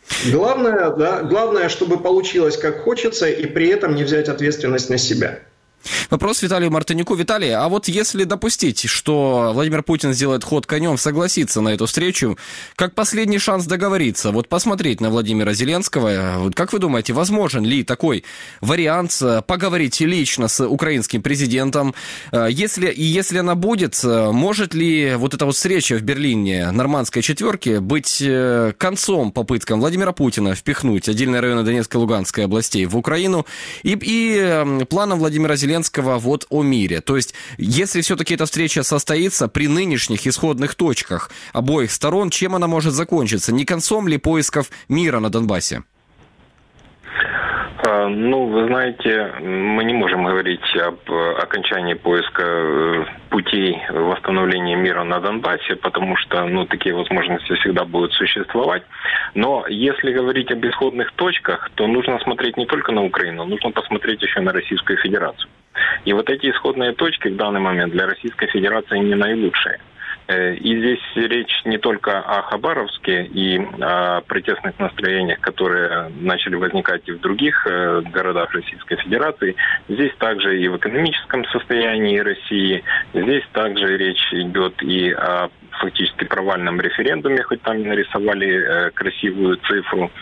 Главное, да, главное, чтобы получилось как хочется, и при этом не взять ответственность на себя. Вопрос Виталию Мартынюку. Виталий, а вот если допустить, что Владимир Путин сделает ход конем, согласится на эту встречу, как последний шанс договориться, вот посмотреть на Владимира Зеленского, вот как вы думаете, возможен ли такой вариант поговорить лично с украинским президентом? Если, и если она будет, может ли вот эта вот встреча в Берлине нормандской четверки быть концом попыткам Владимира Путина впихнуть отдельные районы Донецкой и Луганской областей в Украину и, и планом Владимира Зеленского вот о мире? То есть, если все-таки эта встреча состоится при нынешних исходных точках обоих сторон, чем она может закончиться? Не концом ли поисков мира на Донбассе? Ну, вы знаете, мы не можем говорить об окончании поиска путей восстановления мира на Донбассе, потому что, ну, такие возможности всегда будут существовать. Но если говорить об исходных точках, то нужно смотреть не только на Украину, нужно посмотреть еще на Российскую Федерацию. И вот эти исходные точки в данный момент для Российской Федерации не наилучшие. И здесь речь не только о Хабаровске и о протестных настроениях, которые начали возникать и в других городах Российской Федерации. Здесь также и в экономическом состоянии России. Здесь также речь идет и о фактически провальном референдуме, хоть там и нарисовали красивую цифру.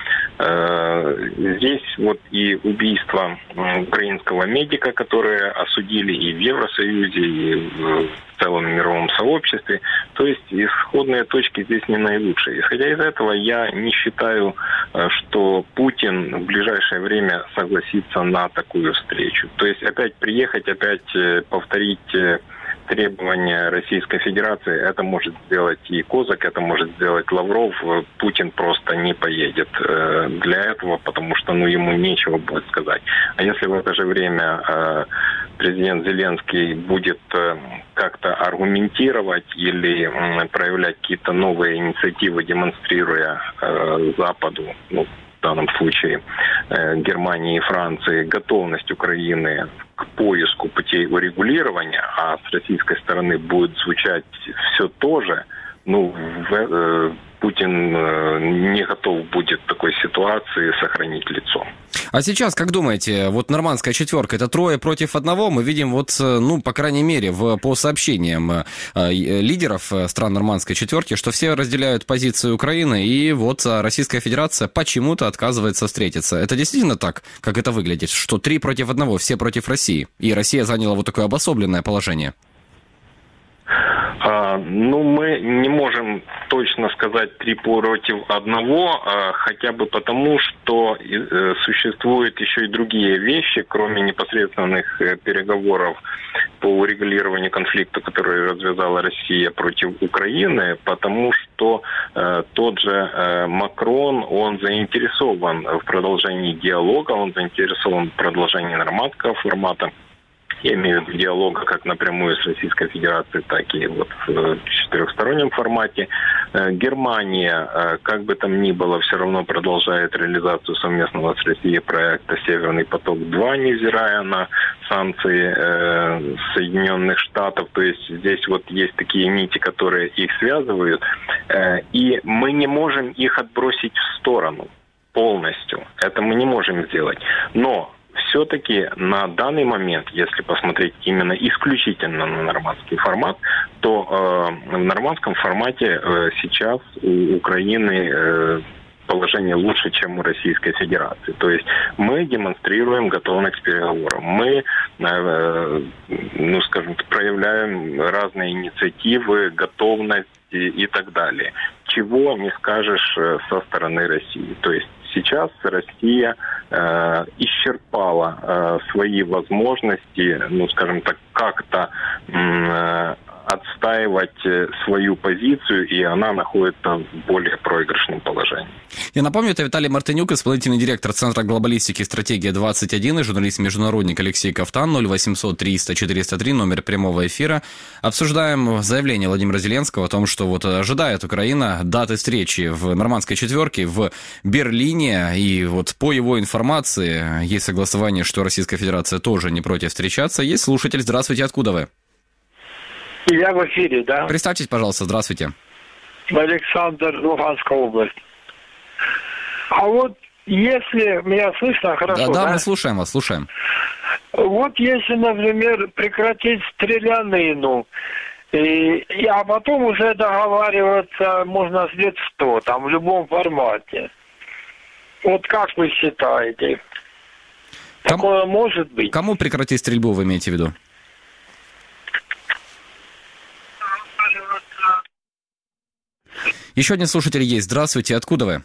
Здесь вот и убийство украинского медика, которые осудили и в Евросоюзе, и в целом мировом сообществе. То есть исходные точки здесь не наилучшие. Исходя из этого, я не считаю, что Путин в ближайшее время согласится на такую встречу. То есть опять приехать, опять повторить требования Российской Федерации, это может сделать и Козак, это может сделать Лавров. Путин просто не поедет для этого, потому что ну, ему нечего будет сказать. А если в это же время президент Зеленский будет как-то аргументировать или проявлять какие-то новые инициативы, демонстрируя Западу, ну, в данном случае Германии и Франции, готовность Украины к поиску путей урегулирования, а с российской стороны будет звучать все то же, ну, в, Путин не готов будет в такой ситуации сохранить лицо. А сейчас, как думаете, вот нормандская четверка, это трое против одного? Мы видим вот, ну, по крайней мере, в, по сообщениям э, лидеров стран нормандской четверки, что все разделяют позицию Украины, и вот Российская Федерация почему-то отказывается встретиться. Это действительно так, как это выглядит, что три против одного, все против России, и Россия заняла вот такое обособленное положение? А, ну, мы не можем точно сказать три против одного, а, хотя бы потому, что э, существуют еще и другие вещи, кроме непосредственных э, переговоров по урегулированию конфликта, который развязала Россия против Украины, потому что э, тот же э, Макрон, он заинтересован в продолжении диалога, он заинтересован в продолжении нормандского формата. Я имею в виду диалога как напрямую с Российской Федерацией, так и вот в четырехстороннем формате. Германия, как бы там ни было, все равно продолжает реализацию совместного с Россией проекта «Северный поток-два», невзирая на санкции Соединенных Штатов. То есть здесь вот есть такие нити, которые их связывают. И мы не можем их отбросить в сторону полностью. Это мы не можем сделать. Но все-таки на данный момент, если посмотреть именно исключительно на нормандский формат, то э, в нормандском формате э, сейчас у Украины э, положение лучше, чем у Российской Федерации. То есть мы демонстрируем готовность к переговорам. Мы, э, ну, скажем, проявляем разные инициативы, готовность и, и так далее. Чего не скажешь со стороны России. То есть сейчас Россия э, исчерпала э, свои возможности, ну, скажем так, как-то э, отстаивать свою позицию, и она находится в более проигрышном положении. Я напомню, это Виталий Мартынюк, исполнительный директор Центра глобалистики «Стратегия двадцать один» и журналист-международник Алексей Ковтан. Ноль восемьсот триста четыреста три, номер прямого эфира. Обсуждаем заявление Владимира Зеленского о том, что вот ожидает Украина даты встречи в нормандской четверке в Берлине, и вот по его информации есть согласование, что Российская Федерация тоже не против встречаться. Есть слушатель. Здравствуйте, откуда вы? Я в эфире, да. Представьтесь, пожалуйста, здравствуйте. Александр, Луганская область. А вот если меня слышно, хорошо, да? Да, да? мы слушаем вас, слушаем. Вот если, например, прекратить стрелянину, и, и, а потом уже договариваться можно с лет сто, там в любом формате. Вот как вы считаете? Кому, такое может быть? Кому прекратить стрельбу, вы имеете в виду? Еще один слушатель есть. Здравствуйте, откуда вы?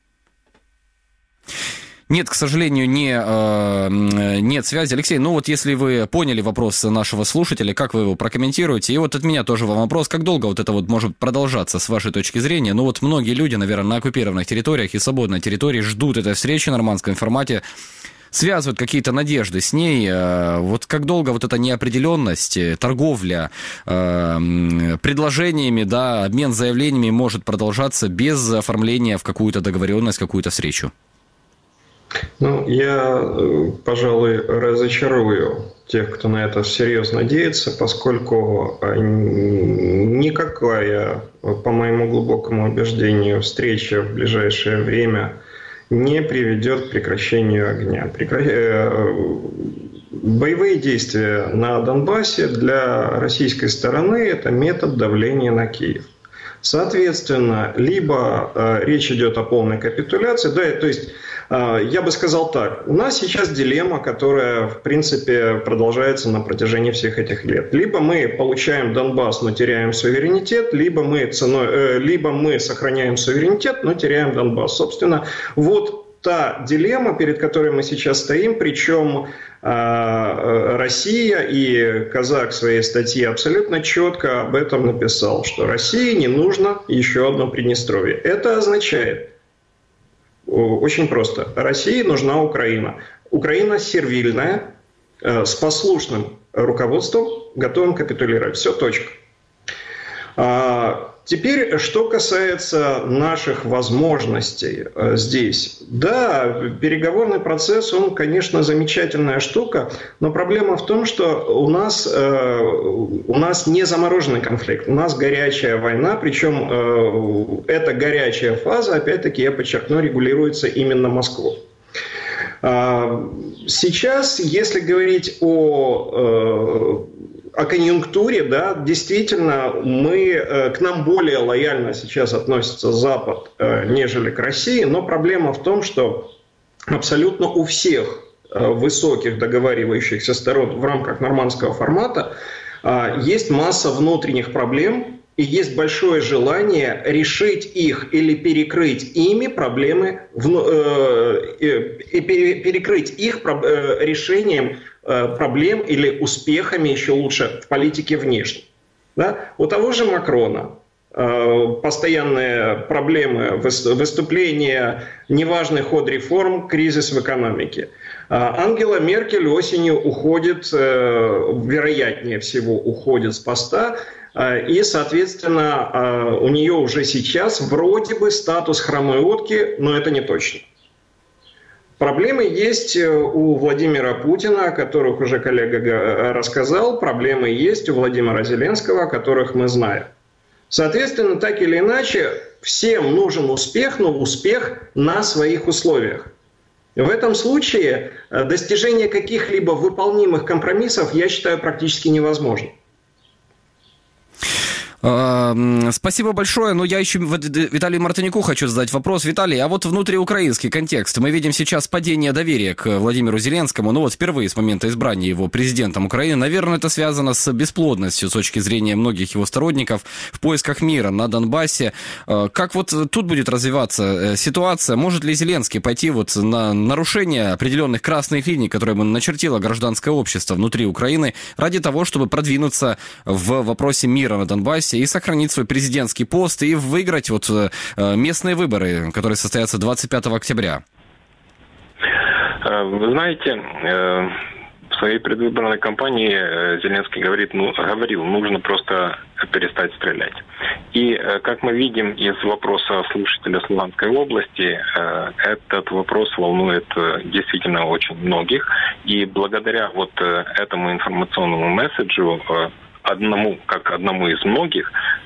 Нет, к сожалению, не, э, нет связи. Алексей, ну вот если вы поняли вопрос нашего слушателя, как вы его прокомментируете? И вот от меня тоже вам вопрос, как долго вот это вот может продолжаться с вашей точки зрения? Ну вот многие люди, наверное, на оккупированных территориях и свободной территории ждут этой встречи в нормандском формате, связывают какие-то надежды с ней. Вот как долго вот эта неопределенность, торговля предложениями, да, обмен заявлениями может продолжаться без оформления в какую-то договоренность, какую-то встречу? Ну, я, пожалуй, разочарую тех, кто на это всерьез надеется, поскольку никакая, по моему глубокому убеждению, встреча в ближайшее время не приведет к прекращению огня. Прекра... Боевые действия на Донбассе для российской стороны – это метод давления на Киев. Соответственно, либо э, речь идет о полной капитуляции, да, то есть э, я бы сказал так, у нас сейчас дилемма, которая в принципе продолжается на протяжении всех этих лет. Либо мы получаем Донбасс, но теряем суверенитет, либо мы, ценой, э, либо мы сохраняем суверенитет, но теряем Донбасс. Собственно, вот та дилемма, перед которой мы сейчас стоим, причем э, Россия, и Казак в своей статье абсолютно четко об этом написал, что России не нужно еще одно Приднестровье. Это означает, очень просто, России нужна Украина. Украина сервильная, э, с послушным руководством, готовым капитулировать. Все, точка. А, теперь, что касается наших возможностей э, здесь. Да, переговорный процесс, он, конечно, замечательная штука, но проблема в том, что у нас, э, у нас не замороженный конфликт, у нас горячая война, причем э, эта горячая фаза, опять-таки, я подчеркну, регулируется именно Москвой. Сейчас, если говорить о, о конъюнктуре, да, действительно, мы, к нам более лояльно сейчас относится Запад, нежели к России, но проблема в том, что абсолютно у всех высоких договаривающихся сторон в рамках нормандского формата есть масса внутренних проблем, и есть большое желание решить их или перекрыть ими проблемы, и перекрыть их решением проблем или успехами, еще лучше, в политике внешней. Да? У того же Макрона постоянные проблемы, выступления, неважный ход реформ, кризис в экономике. Ангела Меркель осенью уходит, вероятнее всего, уходит с поста. И, соответственно, у нее уже сейчас вроде бы статус хромой утки, но это не точно. Проблемы есть у Владимира Путина, о которых уже коллега рассказал. Проблемы есть у Владимира Зеленского, о которых мы знаем. Соответственно, так или иначе, всем нужен успех, но успех на своих условиях. В этом случае достижение каких-либо выполнимых компромиссов, я считаю, практически невозможно. Спасибо большое, но я еще Виталию Мартынюку хочу задать вопрос. Виталий, а вот внутриукраинский контекст. Мы видим сейчас падение доверия к Владимиру Зеленскому, ну вот впервые с момента избрания его президентом Украины. Наверное, это связано с бесплодностью с точки зрения многих его сторонников в поисках мира на Донбассе. Как вот тут будет развиваться ситуация? Может ли Зеленский пойти вот на нарушение определенных красных линий, которые ему начертило гражданское общество внутри Украины, ради того, чтобы продвинуться в вопросе мира на Донбассе и сохранить свой президентский пост и выиграть вот местные выборы, которые состоятся двадцать пятого октября? Вы знаете, в своей предвыборной кампании Зеленский говорит, ну, говорил, нужно просто перестать стрелять. И, как мы видим из вопроса слушателя с Луганской области, этот вопрос волнует действительно очень многих. И благодаря вот этому информационному месседжу, одному, как одному из многих,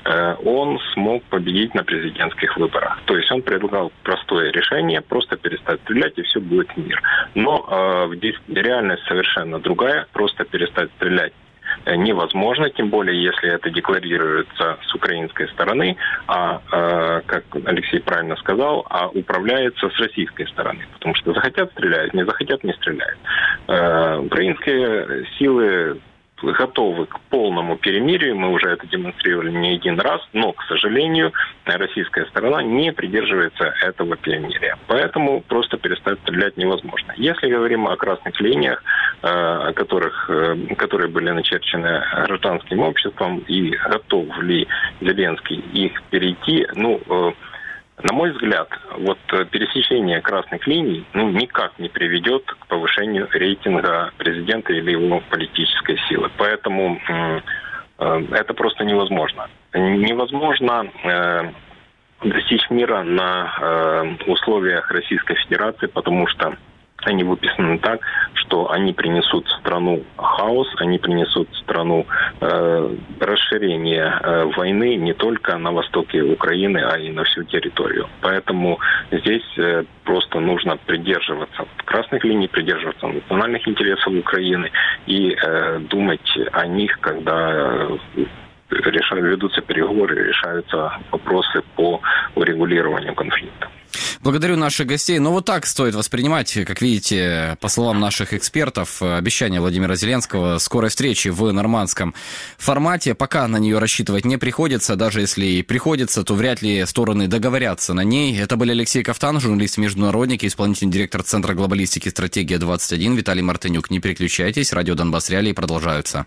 он смог победить на президентских выборах. То есть он предлагал простое решение, просто перестать стрелять, и все будет мир. Но здесь реальность совершенно другая, просто перестать стрелять невозможно, тем более, если это декларируется с украинской стороны, а, э, как Алексей правильно сказал, а управляется с российской стороны. Потому что захотят — стреляют, не захотят — не стреляют. Э, украинские силы готовы к полному перемирию, мы уже это демонстрировали не один раз, но, к сожалению, российская сторона не придерживается этого перемирия. Поэтому просто перестать стрелять невозможно. Если говорим о красных линиях, о которых, которые были начерчены гражданским обществом, и готов ли Зеленский их перейти, ну, на мой взгляд, вот пересечение красных линий ну, никак не приведет к повышению рейтинга президента или его политической силы. Поэтому э, э, это просто невозможно. Невозможно э, достичь мира на э, условиях Российской Федерации, потому что они выписаны так, что они принесут в страну хаос, они принесут в страну э, расширение э, войны не только на востоке Украины, а и на всю территорию. Поэтому здесь э, просто нужно придерживаться красных линий, придерживаться национальных интересов Украины и э, думать о них, когда э, решают, ведутся переговоры, решаются вопросы по урегулированию конфликта. Благодарю наших гостей. Но вот так стоит воспринимать, как видите, по словам наших экспертов, обещание Владимира Зеленского скорой встречи в нормандском формате. Пока на нее рассчитывать не приходится. Даже если и приходится, то вряд ли стороны договорятся на ней. Это были Алексей Ковтан, журналист-международник и исполнительный директор Центра глобалистики «Стратегия двадцать один». Виталий Мартынюк. Не переключайтесь. Радио «Донбасс Реалии» продолжаются.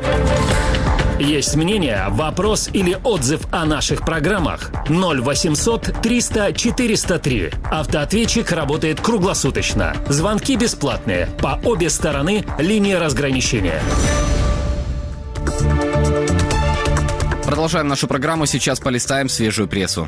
Есть мнение, вопрос или отзыв о наших программах? ноль восемьсот триста четыреста три. Автоответчик работает круглосуточно. Звонки бесплатные. По обе стороны линии разграничения. Продолжаем нашу программу. Сейчас полистаем свежую прессу.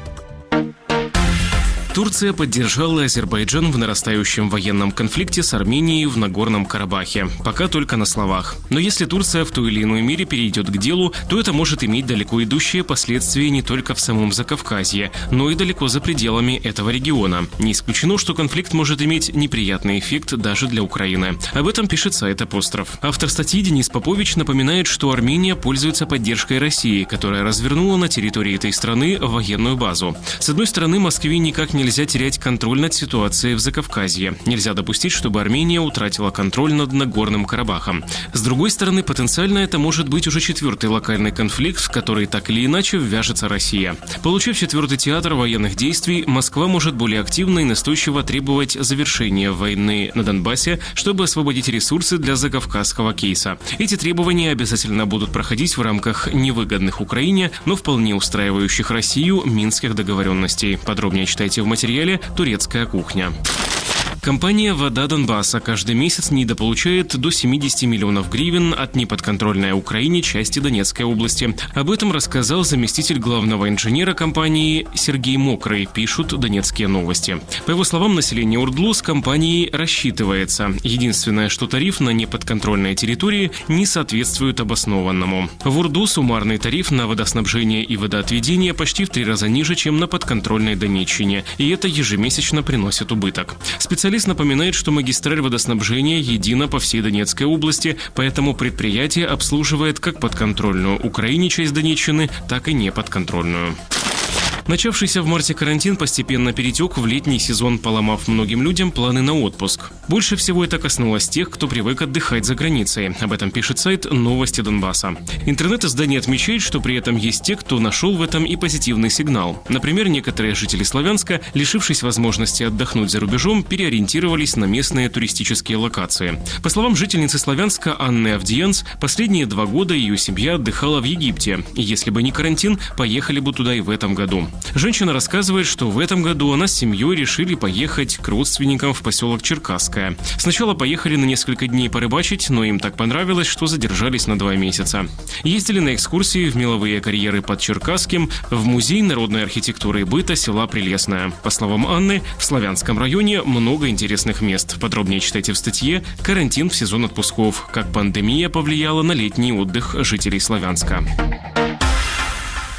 Турция поддержала Азербайджан в нарастающем военном конфликте с Арменией в Нагорном Карабахе. Пока только на словах. Но если Турция в той или иной мере перейдет к делу, то это может иметь далеко идущие последствия не только в самом Закавказье, но и далеко за пределами этого региона. Не исключено, что конфликт может иметь неприятный эффект даже для Украины. Об этом пишет сайт «Апостроф». Автор статьи Денис Попович напоминает, что Армения пользуется поддержкой России, которая развернула на территории этой страны военную базу. С одной стороны, Москве никак не Нельзя терять контроль над ситуацией в Закавказье. Нельзя допустить, чтобы Армения утратила контроль над Нагорным Карабахом. С другой стороны, потенциально это может быть уже четвертый локальный конфликт, в который так или иначе ввяжется Россия. Получив четвертый театр военных действий, Москва может более активно и настойчиво требовать завершения войны на Донбассе, чтобы освободить ресурсы для закавказского кейса. Эти требования обязательно будут проходить в рамках невыгодных Украине, но вполне устраивающих Россию минских договоренностей. Подробнее читайте в материале «Турецкая кухня». Компания «Вода Донбасса» каждый месяц недополучает до семьдесят миллионов гривен от неподконтрольной Украине части Донецкой области. Об этом рассказал заместитель главного инженера компании Сергей Мокрый, пишут «Донецкие новости». По его словам, население УРДЛУ с компанией рассчитывается. Единственное, что тариф на неподконтрольной территории не соответствует обоснованному. В УРДУ суммарный тариф на водоснабжение и водоотведение почти в три раза ниже, чем на подконтрольной Донеччине. И это ежемесячно приносит убыток. Специалист напоминает, что магистраль водоснабжения едина по всей Донецкой области, поэтому предприятие обслуживает как подконтрольную Украине часть Донеччины, так и неподконтрольную. Начавшийся в марте карантин постепенно перетек в летний сезон, поломав многим людям планы на отпуск. Больше всего это коснулось тех, кто привык отдыхать за границей. Об этом пишет сайт «Новости Донбасса». Интернет-издание отмечает, что при этом есть те, кто нашел в этом и позитивный сигнал. Например, некоторые жители Славянска, лишившись возможности отдохнуть за рубежом, переориентировались на местные туристические локации. По словам жительницы Славянска Анны Авдиенс, последние два года ее семья отдыхала в Египте. И если бы не карантин, поехали бы туда и в этом году. Женщина рассказывает, что в этом году она с семьей решили поехать к родственникам в поселок Черкасское. Сначала поехали на несколько дней порыбачить, но им так понравилось, что задержались на два месяца. Ездили на экскурсии в меловые карьеры под Черкасским, в музей народной архитектуры и быта села Прелесная. По словам Анны, в Славянском районе много интересных мест. Подробнее читайте в статье «Карантин в сезон отпусков. Как пандемия повлияла на летний отдых жителей Славянска».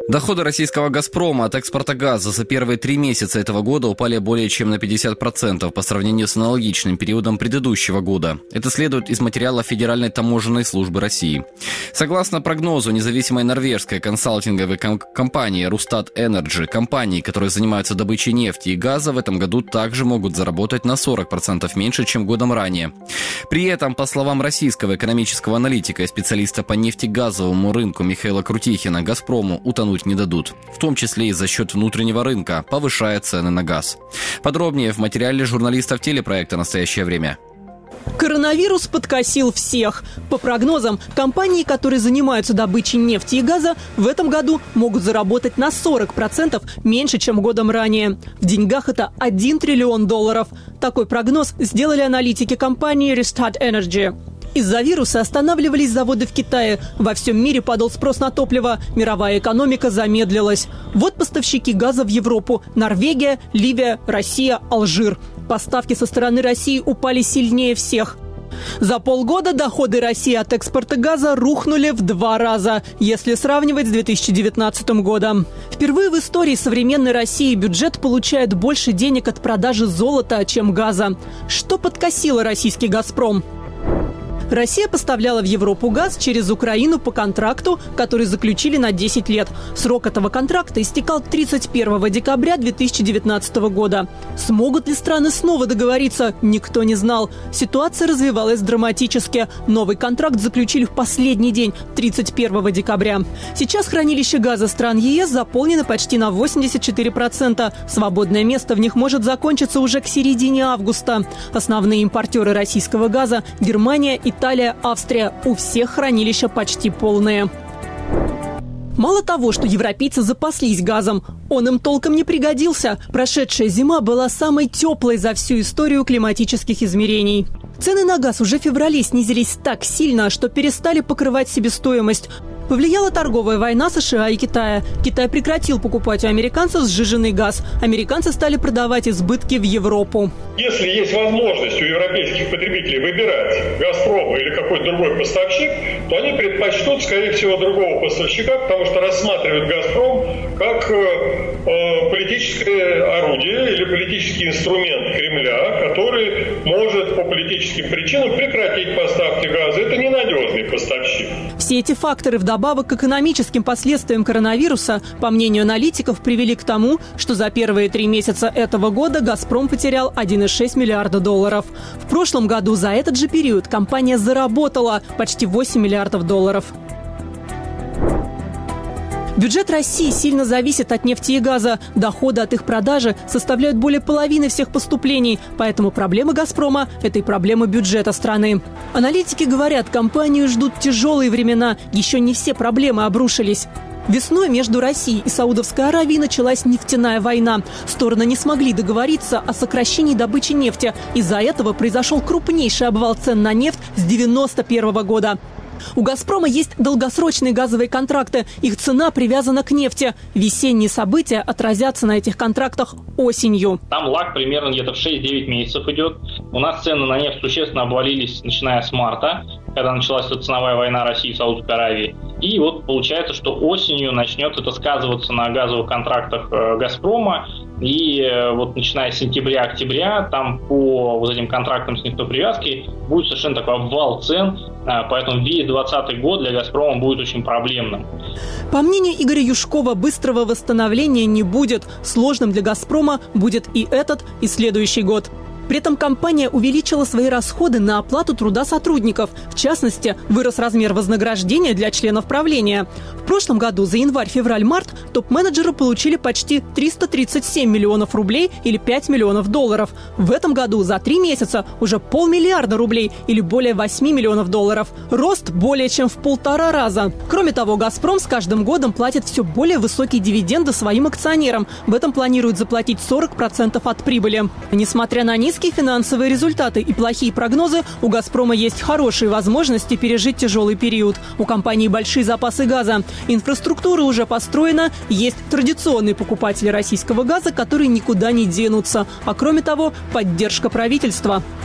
Доходы российского «Газпрома» от экспорта газа за первые три месяца этого года упали более чем на пятьдесят процентов по сравнению с аналогичным периодом предыдущего года. Это следует из материала Федеральной таможенной службы России. Согласно прогнозу независимой норвежской консалтинговой ком- компании Рустат Энерджи, компании, которые занимаются добычей нефти и газа, в этом году также могут заработать на сорок процентов меньше, чем годом ранее. При этом, по словам российского экономического аналитика и специалиста по нефтегазовому рынку Михаила Крутихина, «Газпрому» утонуть не дадут, в том числе и за счет внутреннего рынка, повышая цены на газ. Подробнее в материале журналистов телепроекта «Настоящее время». Коронавирус подкосил всех. По прогнозам, компании, которые занимаются добычей нефти и газа, в этом году могут заработать на сорок процентов меньше, чем годом ранее. В деньгах это один триллион долларов. Такой прогноз сделали аналитики компании Rustad Energy. Из-за вируса останавливались заводы в Китае. Во всем мире падал спрос на топливо. Мировая экономика замедлилась. Вот поставщики газа в Европу. Норвегия, Ливия, Россия, Алжир. Поставки со стороны России упали сильнее всех. За полгода доходы России от экспорта газа рухнули в два раза, если сравнивать с две тысячи девятнадцатым годом. Впервые в истории современной России бюджет получает больше денег от продажи золота, чем газа. Что подкосило российский «Газпром»? Россия поставляла в Европу газ через Украину по контракту, который заключили на десять лет. Срок этого контракта истекал тридцать первого декабря две тысячи девятнадцатого года. Смогут ли страны снова договориться, никто не знал. Ситуация развивалась драматически. Новый контракт заключили в последний день, тридцать первого декабря. Сейчас хранилища газа стран ЕС заполнены почти на восемьдесят четыре процента. Свободное место в них может закончиться уже к середине августа. Основные импортеры российского газа – Германия, Италия, Австрия. У всех хранилища почти полные. Мало того, что европейцы запаслись газом, он им толком не пригодился. Прошедшая зима была самой теплой за всю историю климатических измерений. Цены на газ уже в феврале снизились так сильно, что перестали покрывать себестоимость. Повлияла торговая война США и Китая. Китай прекратил покупать у американцев сжиженный газ. Американцы стали продавать избытки в Европу. Если есть возможность у европейских потребителей выбирать «Газпром» или какой-то другой поставщик, то они предпочтут, скорее всего, другого поставщика, потому что рассматривают «Газпром» как э, политическое орудие или политический инструмент Кремля, который может по политическим причинам прекратить поставки газа. Это ненадежный поставщик. Все эти факторы вдобавок к экономическим последствиям коронавируса, по мнению аналитиков, привели к тому, что за первые три месяца этого года «Газпром» потерял один целых шесть десятых миллиарда долларов. В прошлом году за этот же период компания заработала почти восемь миллиардов долларов. Бюджет России сильно зависит от нефти и газа. Доходы от их продажи составляют более половины всех поступлений. Поэтому проблема «Газпрома» – это и проблема бюджета страны. Аналитики говорят, компанию ждут тяжелые времена. Еще не все проблемы обрушились. Весной между Россией и Саудовской Аравией началась нефтяная война. Стороны не смогли договориться о сокращении добычи нефти. Из-за этого произошел крупнейший обвал цен на нефть с девяносто первого года. У «Газпрома» есть долгосрочные газовые контракты. Их цена привязана к нефти. Весенние события отразятся на этих контрактах осенью. Там лаг примерно где-то в шесть-девять месяцев идет. У нас цены на нефть существенно обвалились, начиная с марта, когда началась эта ценовая война России и Саудовской Аравии. И вот получается, что осенью начнет это сказываться на газовых контрактах «Газпрома». И вот начиная с сентября-октября, там по вот этим контрактам с нефтяной привязкой будет совершенно такой обвал цен. Поэтому весь двадцатый год для «Газпрома» будет очень проблемным. По мнению Игоря Юшкова, быстрого восстановления не будет. Сложным для «Газпрома» будет и этот, и следующий год. При этом компания увеличила свои расходы на оплату труда сотрудников. В частности, вырос размер вознаграждения для членов правления. В прошлом году за январь-февраль-март топ-менеджеры получили почти триста тридцать семь миллионов рублей или пять миллионов долларов. В этом году за три месяца уже полмиллиарда рублей или более восемь миллионов долларов. Рост более чем в полтора раза. Кроме того, «Газпром» с каждым годом платит все более высокие дивиденды своим акционерам. В этом планируют заплатить сорок процентов от прибыли. Несмотря на низкие финансовые результаты и плохие прогнозы, у «Газпрома» есть хорошие возможности пережить тяжелый период. У компании большие запасы газа. Инфраструктура уже построена. Есть традиционные покупатели российского газа, которые никуда не денутся. А кроме того, поддержка правительства.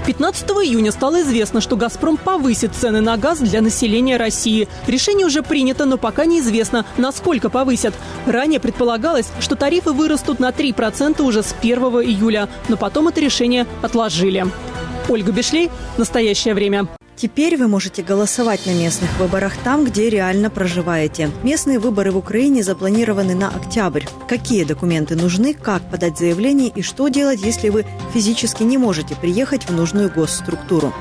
пятнадцатого июня стало известно, что «Газпром» повысит цены на газ для населения России. Решение уже принято, но пока неизвестно, насколько повысят. Ранее предполагалось, что тарифы вырастут на три процента уже с первого июля, но потом это решение отложили. Ольга Бешлей, «Настоящее время». Теперь вы можете голосовать на местных выборах там, где реально проживаете. Местные выборы в Украине запланированы на октябрь. Какие документы нужны, как подать заявление и что делать, если вы физически не можете приехать в нужную госструктуру.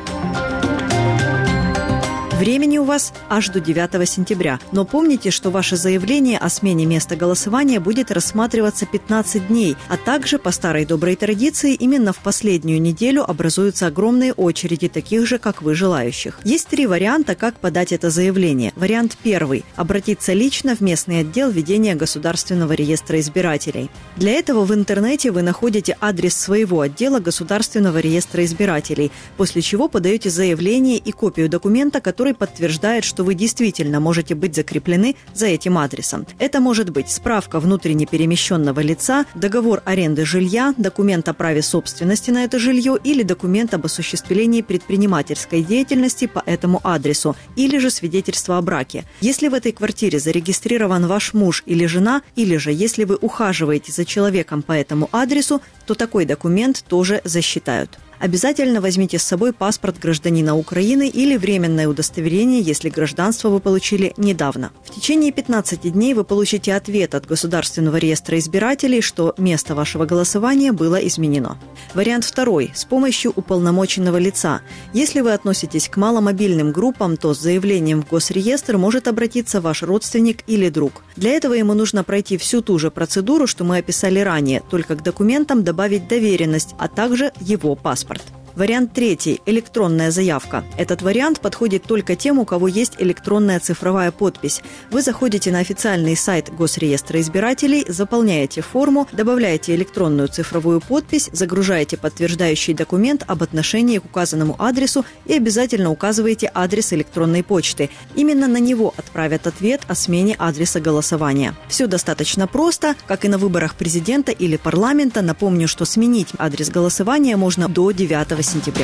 Времени у вас аж до девятого сентября. Но помните, что ваше заявление о смене места голосования будет рассматриваться пятнадцать дней, а также, по старой доброй традиции, именно в последнюю неделю образуются огромные очереди таких же, как вы, желающих. Есть три варианта, как подать это заявление. Вариант первый – обратиться лично в местный отдел ведения Государственного реестра избирателей. Для этого в интернете вы находите адрес своего отдела Государственного реестра избирателей, после чего подаете заявление и копию документа, который подтверждает, что вы действительно можете быть закреплены за этим адресом. Это может быть справка внутренне перемещенного лица, договор аренды жилья, документ о праве собственности на это жилье или документ об осуществлении предпринимательской деятельности по этому адресу, или же свидетельство о браке. Если в этой квартире зарегистрирован ваш муж или жена, или же если вы ухаживаете за человеком по этому адресу, то такой документ тоже засчитают. Обязательно возьмите с собой паспорт гражданина Украины или временное удостоверение, если гражданство вы получили недавно. В течение пятнадцати дней вы получите ответ от Государственного реестра избирателей, что место вашего голосования было изменено. Вариант второй – с помощью уполномоченного лица. Если вы относитесь к маломобильным группам, то с заявлением в Госреестр может обратиться ваш родственник или друг. Для этого ему нужно пройти всю ту же процедуру, что мы описали ранее, только к документам добавить доверенность, а также его паспорт. Вариант третий – электронная заявка. Этот вариант подходит только тем, у кого есть электронная цифровая подпись. Вы заходите на официальный сайт Госреестра избирателей, заполняете форму, добавляете электронную цифровую подпись, загружаете подтверждающий документ об отношении к указанному адресу и обязательно указываете адрес электронной почты. Именно на него отправят ответ о смене адреса голосования. Все достаточно просто, как и на выборах президента или парламента. Напомню, что сменить адрес голосования можно до девятого сентября.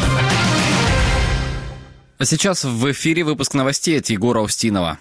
А сейчас в эфире выпуск новостей от Егора Устинова.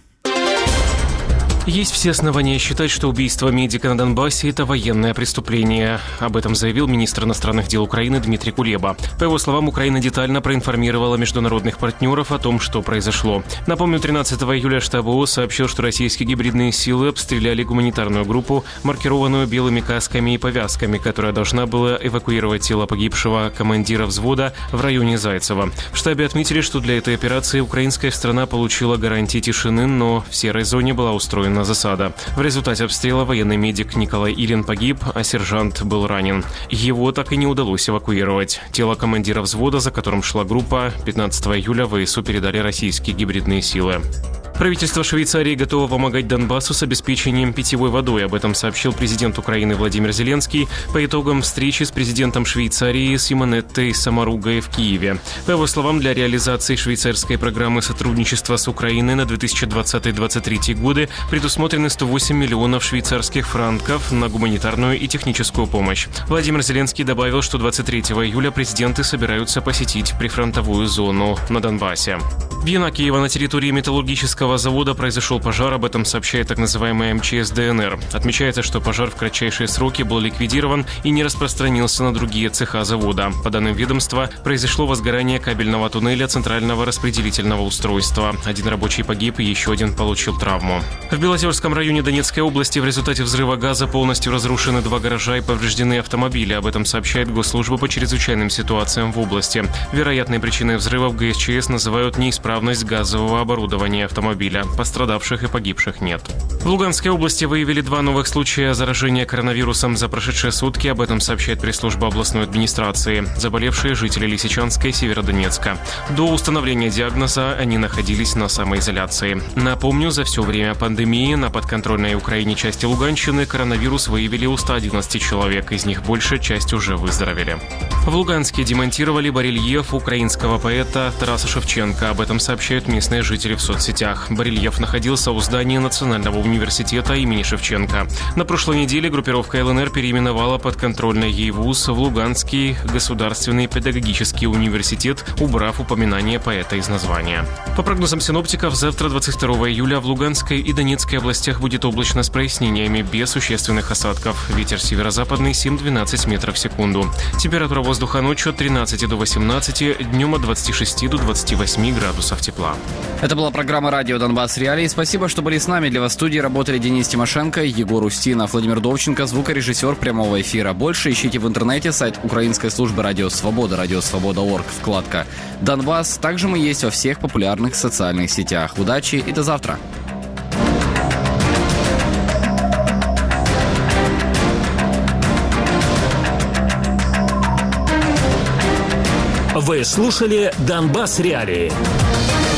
Есть все основания считать, что убийство медика на Донбассе – это военное преступление. Об этом заявил министр иностранных дел Украины Дмитрий Кулеба. По его словам, Украина детально проинформировала международных партнеров о том, что произошло. Напомню, тринадцатого июля штаб ООН сообщил, что российские гибридные силы обстреляли гуманитарную группу, маркированную белыми касками и повязками, которая должна была эвакуировать тело погибшего командира взвода в районе Зайцева. В штабе отметили, что для этой операции украинская сторона получила гарантии тишины, но в серой зоне была устроена засада. В результате обстрела военный медик Николай Илин погиб, а сержант был ранен. Его так и не удалось эвакуировать. Тело командира взвода, за которым шла группа, пятнадцатого июля ВСУ передали российские гибридные силы. Правительство Швейцарии готово помогать Донбассу с обеспечением питьевой водой. Об этом сообщил президент Украины Владимир Зеленский по итогам встречи с президентом Швейцарии Симонеттой Самаругой в Киеве. По его словам, для реализации швейцарской программы сотрудничества с Украиной на две тысячи двадцатый — две тысячи двадцать третий годы предусмотрены сто восемь миллионов швейцарских франков на гуманитарную и техническую помощь. Владимир Зеленский добавил, что двадцать третьего июля президенты собираются посетить прифронтовую зону на Донбассе. В Янакиево на территории металлургического завода произошел пожар, об этом сообщает так называемая эм че эс дэ эн эр. Отмечается, что пожар в кратчайшие сроки был ликвидирован и не распространился на другие цеха завода. По данным ведомства, произошло возгорание кабельного туннеля центрального распределительного устройства. Один рабочий погиб и еще один получил травму. В Белозерском районе Донецкой области в результате взрыва газа полностью разрушены два гаража и повреждены автомобили. Об этом сообщает Госслужба по чрезвычайным ситуациям в области. Вероятной причиной взрывов гэ эс че эс называют неисправность газового оборудования автомобиля. Пострадавших и погибших нет. В Луганской области выявили два новых случая заражения коронавирусом за прошедшие сутки. Об этом сообщает пресс-служба областной администрации. Заболевшие жители Лисичанска и Северодонецка. До установления диагноза они находились на самоизоляции. Напомню, за все время пандемии на подконтрольной Украине части Луганщины коронавирус выявили у ста одиннадцати человек. Из них большая часть уже выздоровели. В Луганске демонтировали барельеф украинского поэта Тараса Шевченко. Об этом сообщают местные жители в соцсетях. Ивановых. Барельеф находился у здания Национального университета имени Шевченко. На прошлой неделе группировка ЛНР переименовала подконтрольный ей вуз в Луганский государственный педагогический университет, убрав упоминание поэта из названия. По прогнозам синоптиков, завтра, двадцать второго июля, в Луганской и Донецкой областях будет облачно с прояснениями, без существенных осадков. Ветер северо-западный семь-двенадцать метров в секунду. Температура воздуха ночью от тринадцати до восемнадцати, днем от двадцати шести до двадцати восьми градусов тепла. Это была программа «Радио Донбасс Реалии». Спасибо, что были с нами. Для вас в студии работали Денис Тимошенко, Егор Устинов, Владимир Довченко, звукорежиссер прямого эфира. Больше ищите в интернете сайт Украинской службы «Радио Свобода», радиосвобода точка орг, вкладка «Донбасс». Также мы есть во всех популярных социальных сетях. Удачи и до завтра. Вы слушали «Донбасс Реалии».